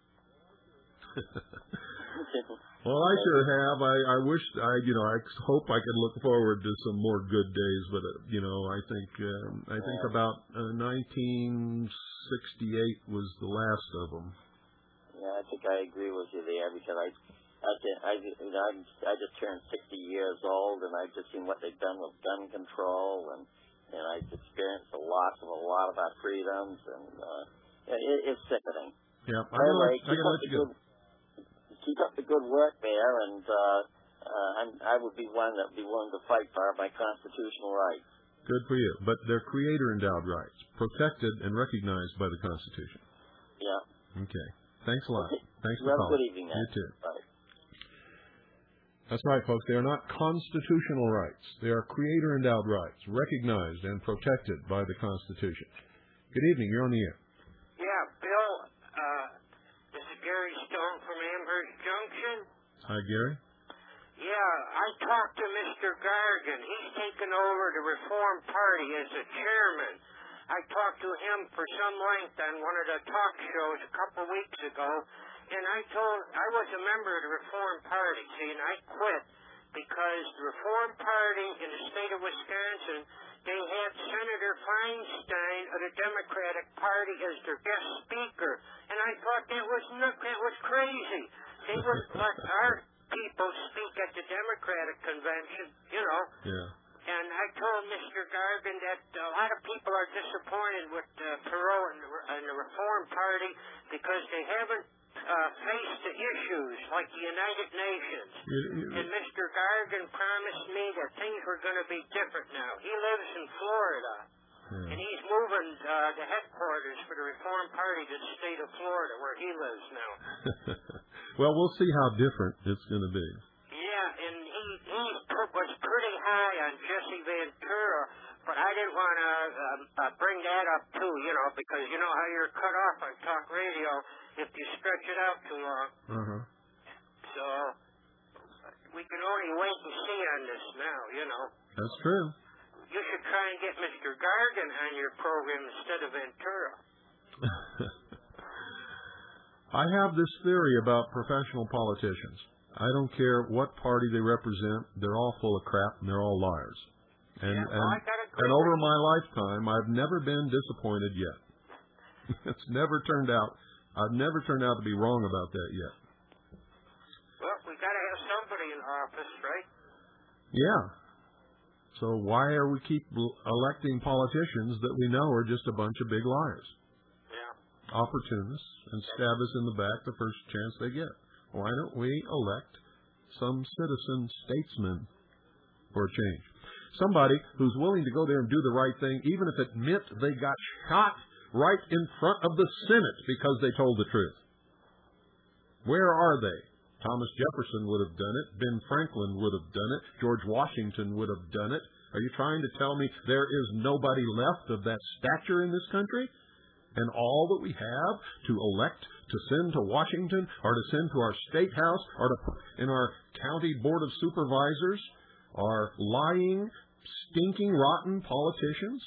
[SPEAKER 1] Well, I sure have. I wish I hope I could look forward to some more good days, but I think about 1968 was the last of them.
[SPEAKER 10] Yeah, I think I agree with you there because I just turned 60 years old and I've just seen what they've done with gun control and I've experienced the loss of a lot of our freedoms and it's sickening.
[SPEAKER 1] Yeah,
[SPEAKER 10] anyway,
[SPEAKER 1] I gotta let you go.
[SPEAKER 10] Keep up the good work there, and I would be one that would be willing to fight for my constitutional rights.
[SPEAKER 1] Good for you. But they're creator-endowed rights, protected and recognized by the Constitution.
[SPEAKER 10] Yeah.
[SPEAKER 1] Okay. Thanks a lot. Thanks
[SPEAKER 10] for
[SPEAKER 1] calling.
[SPEAKER 10] Good evening, man.
[SPEAKER 1] You too.
[SPEAKER 10] Bye.
[SPEAKER 1] That's right, folks. They are not constitutional rights. They are creator-endowed rights, recognized and protected by the Constitution. Good evening. You're on the air.
[SPEAKER 11] Yeah, Bill, this is Gary Stone from Amherst Junction.
[SPEAKER 1] Hi, Gary.
[SPEAKER 11] Yeah, I talked to Mr. Gargan. He's taken over the Reform Party as the chairman. I talked to him for some length on one of the talk shows a couple weeks ago, and I was a member of the Reform Party, see, and I quit because the Reform Party in the state of Wisconsin, they had Senator Feinstein of the Democratic Party as their guest speaker, and I thought that was crazy. They would let our people speak at the Democratic convention,
[SPEAKER 1] Yeah.
[SPEAKER 11] And I told Mr. Gargan that a lot of people are disappointed with Perot and the Reform Party because they haven't faced the issues like the United Nations. And Mr. Gargan promised me that things were going to be different now. He lives in Florida, and he's moving the headquarters for the Reform Party to the state of Florida, where he lives now.
[SPEAKER 1] Well, we'll see how different it's going to be.
[SPEAKER 11] Yeah, and he was pretty high on Jesse Ventura, but I didn't want to bring that up too, because you know how you're cut off on talk radio if you stretch it out too long.
[SPEAKER 1] Uh-huh.
[SPEAKER 11] So we can only wait and see on this now,
[SPEAKER 1] That's true.
[SPEAKER 11] You should try and get Mr. Gargan on your program instead of Ventura.
[SPEAKER 1] I have this theory about professional politicians. I don't care what party they represent, they're all full of crap and they're all liars. And over my lifetime, I've never been disappointed yet. I've never turned out to be wrong about that yet.
[SPEAKER 11] Well, we got to have somebody in office, right?
[SPEAKER 1] Yeah. So why are we keep electing politicians that we know are just a bunch of big liars?
[SPEAKER 11] Yeah.
[SPEAKER 1] Opportunists and stab us in the back the first chance they get. Why don't we elect some citizen statesman for a change? Somebody who's willing to go there and do the right thing, even if it meant they got shot right in front of the Senate because they told the truth. Where are they? Thomas Jefferson would have done it. Ben Franklin would have done it. George Washington would have done it. Are you trying to tell me there is nobody left of that stature in this country? And all that we have to elect, to send to Washington, or to send to our state house, or to put in our county board of supervisors are lying, stinking, rotten politicians?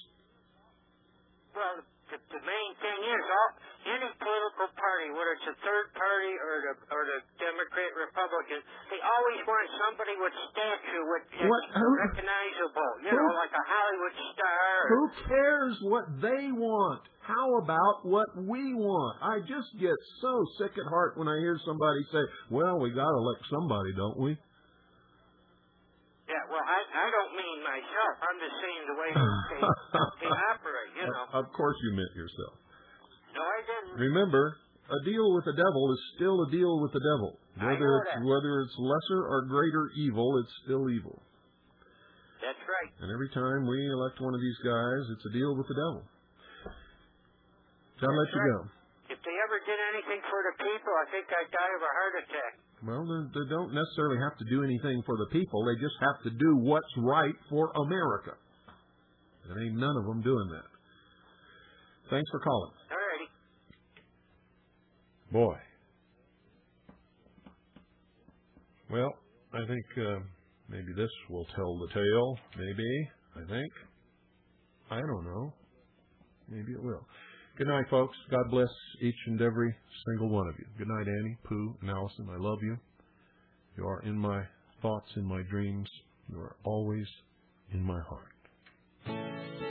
[SPEAKER 11] Well, the main thing is, any political party, whether it's a third party or the Democrat, Republican, they always want somebody with stature, recognizable, like a Hollywood star.
[SPEAKER 1] Who cares what they want? How about what we want? I just get so sick at heart when I hear somebody say, well, we got to elect somebody, don't we?
[SPEAKER 11] Yeah, well, I don't mean myself. I'm just saying the way they operate,
[SPEAKER 1] Of course you meant yourself.
[SPEAKER 11] No, I didn't.
[SPEAKER 1] Remember, a deal with the devil is still a deal with the devil. Whether it's lesser or greater evil, it's still evil.
[SPEAKER 11] That's right.
[SPEAKER 1] And every time we elect one of these guys, it's a deal with the devil. Gotta let you go.
[SPEAKER 11] If they ever did anything for the people, I think I'd die of a heart attack.
[SPEAKER 1] Well, they don't necessarily have to do anything for the people. They just have to do what's right for America. There ain't none of them doing that. Thanks for calling.
[SPEAKER 11] All righty.
[SPEAKER 1] Boy. Well, I think maybe this will tell the tale. Maybe. I think. I don't know. Maybe it will. Good night, folks. God bless each and every single one of you. Good night, Annie, Pooh, and Allison. I love you. You are in my thoughts, in my dreams. You are always in my heart.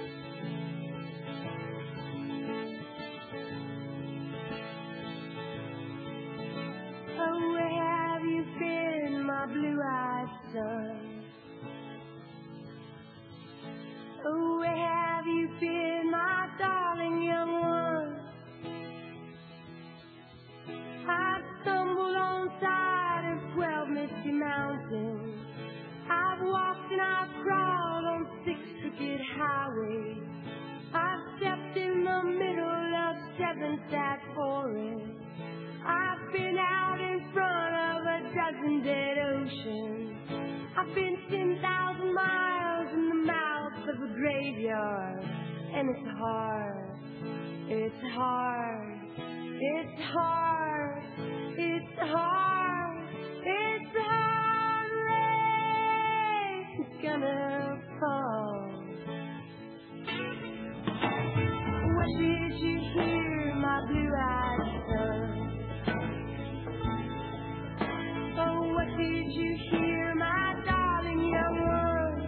[SPEAKER 2] Oh, where have you been, my blue-eyed son? Oh, where have you been, my darling young one? I've stumbled on side of 12 misty mountains. I've walked and I've crawled on 6 crooked highways. I've stepped in the middle of 7 sad forests. I've been out in front of a dozen dead oceans. I've been 10,000 miles in the mouth of a graveyard. And it's hard, it's hard, it's hard, it's hard, it's hard, rain's gonna fall. What did you hear, my blue-eyed son? Oh, what did you hear, my darling young one?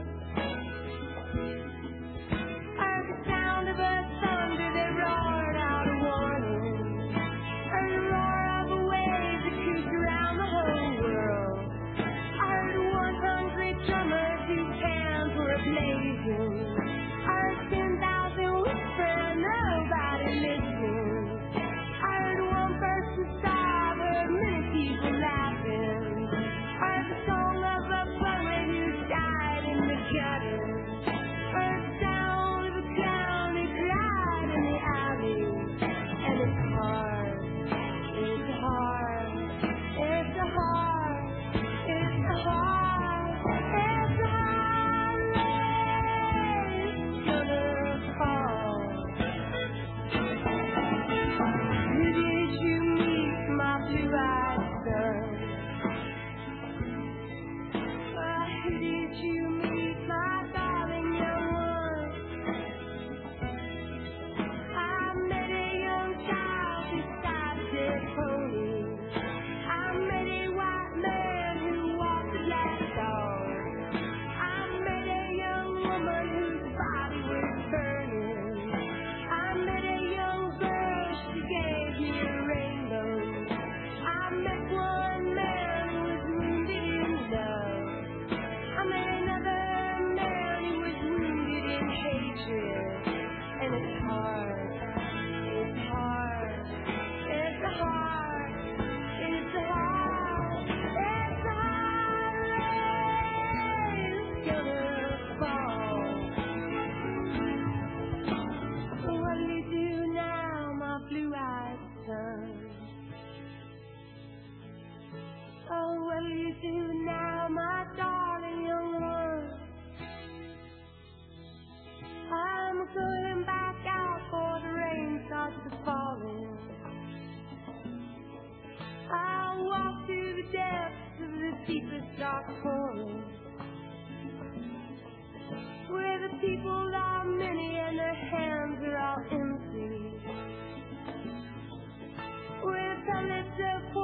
[SPEAKER 2] Heard the sound of a thunder that roared out a warning. Heard the roar of a wave that creeped around the whole world. I heard one hungry drummer whose hands were blazing. I heard 10,000 whisper and nobody listening. I heard one person sob, heard many people laughing. I heard the song of a poet who died in the gutter. Heard the sound of a clown who cried in the alley. And it's hard, it's hard, it's hard, it's hard, it's hard, rain's gonna fall. Who did you meet, my blue-eyed son? Who did you meet, my darling young one? I met a young child beside a dead pony. I met a white man who walked a black dog. I met a young woman whose body was burning. I met a young girl, she gave me a rainbow. I met one man who was wounded in love. I met another man who was wounded in hatred. And it's hard, it's hard, it's hard, it's hard, it's hard, rain's gonna fall. What'll you do now, my blue-eyed son? Oh, what'll you do now, my darling young one? I'm going back out for the rain starts to falling. I'll walk to the depths of the deepest dark forest, where the people are many and their hands are all empty, where the sunlets of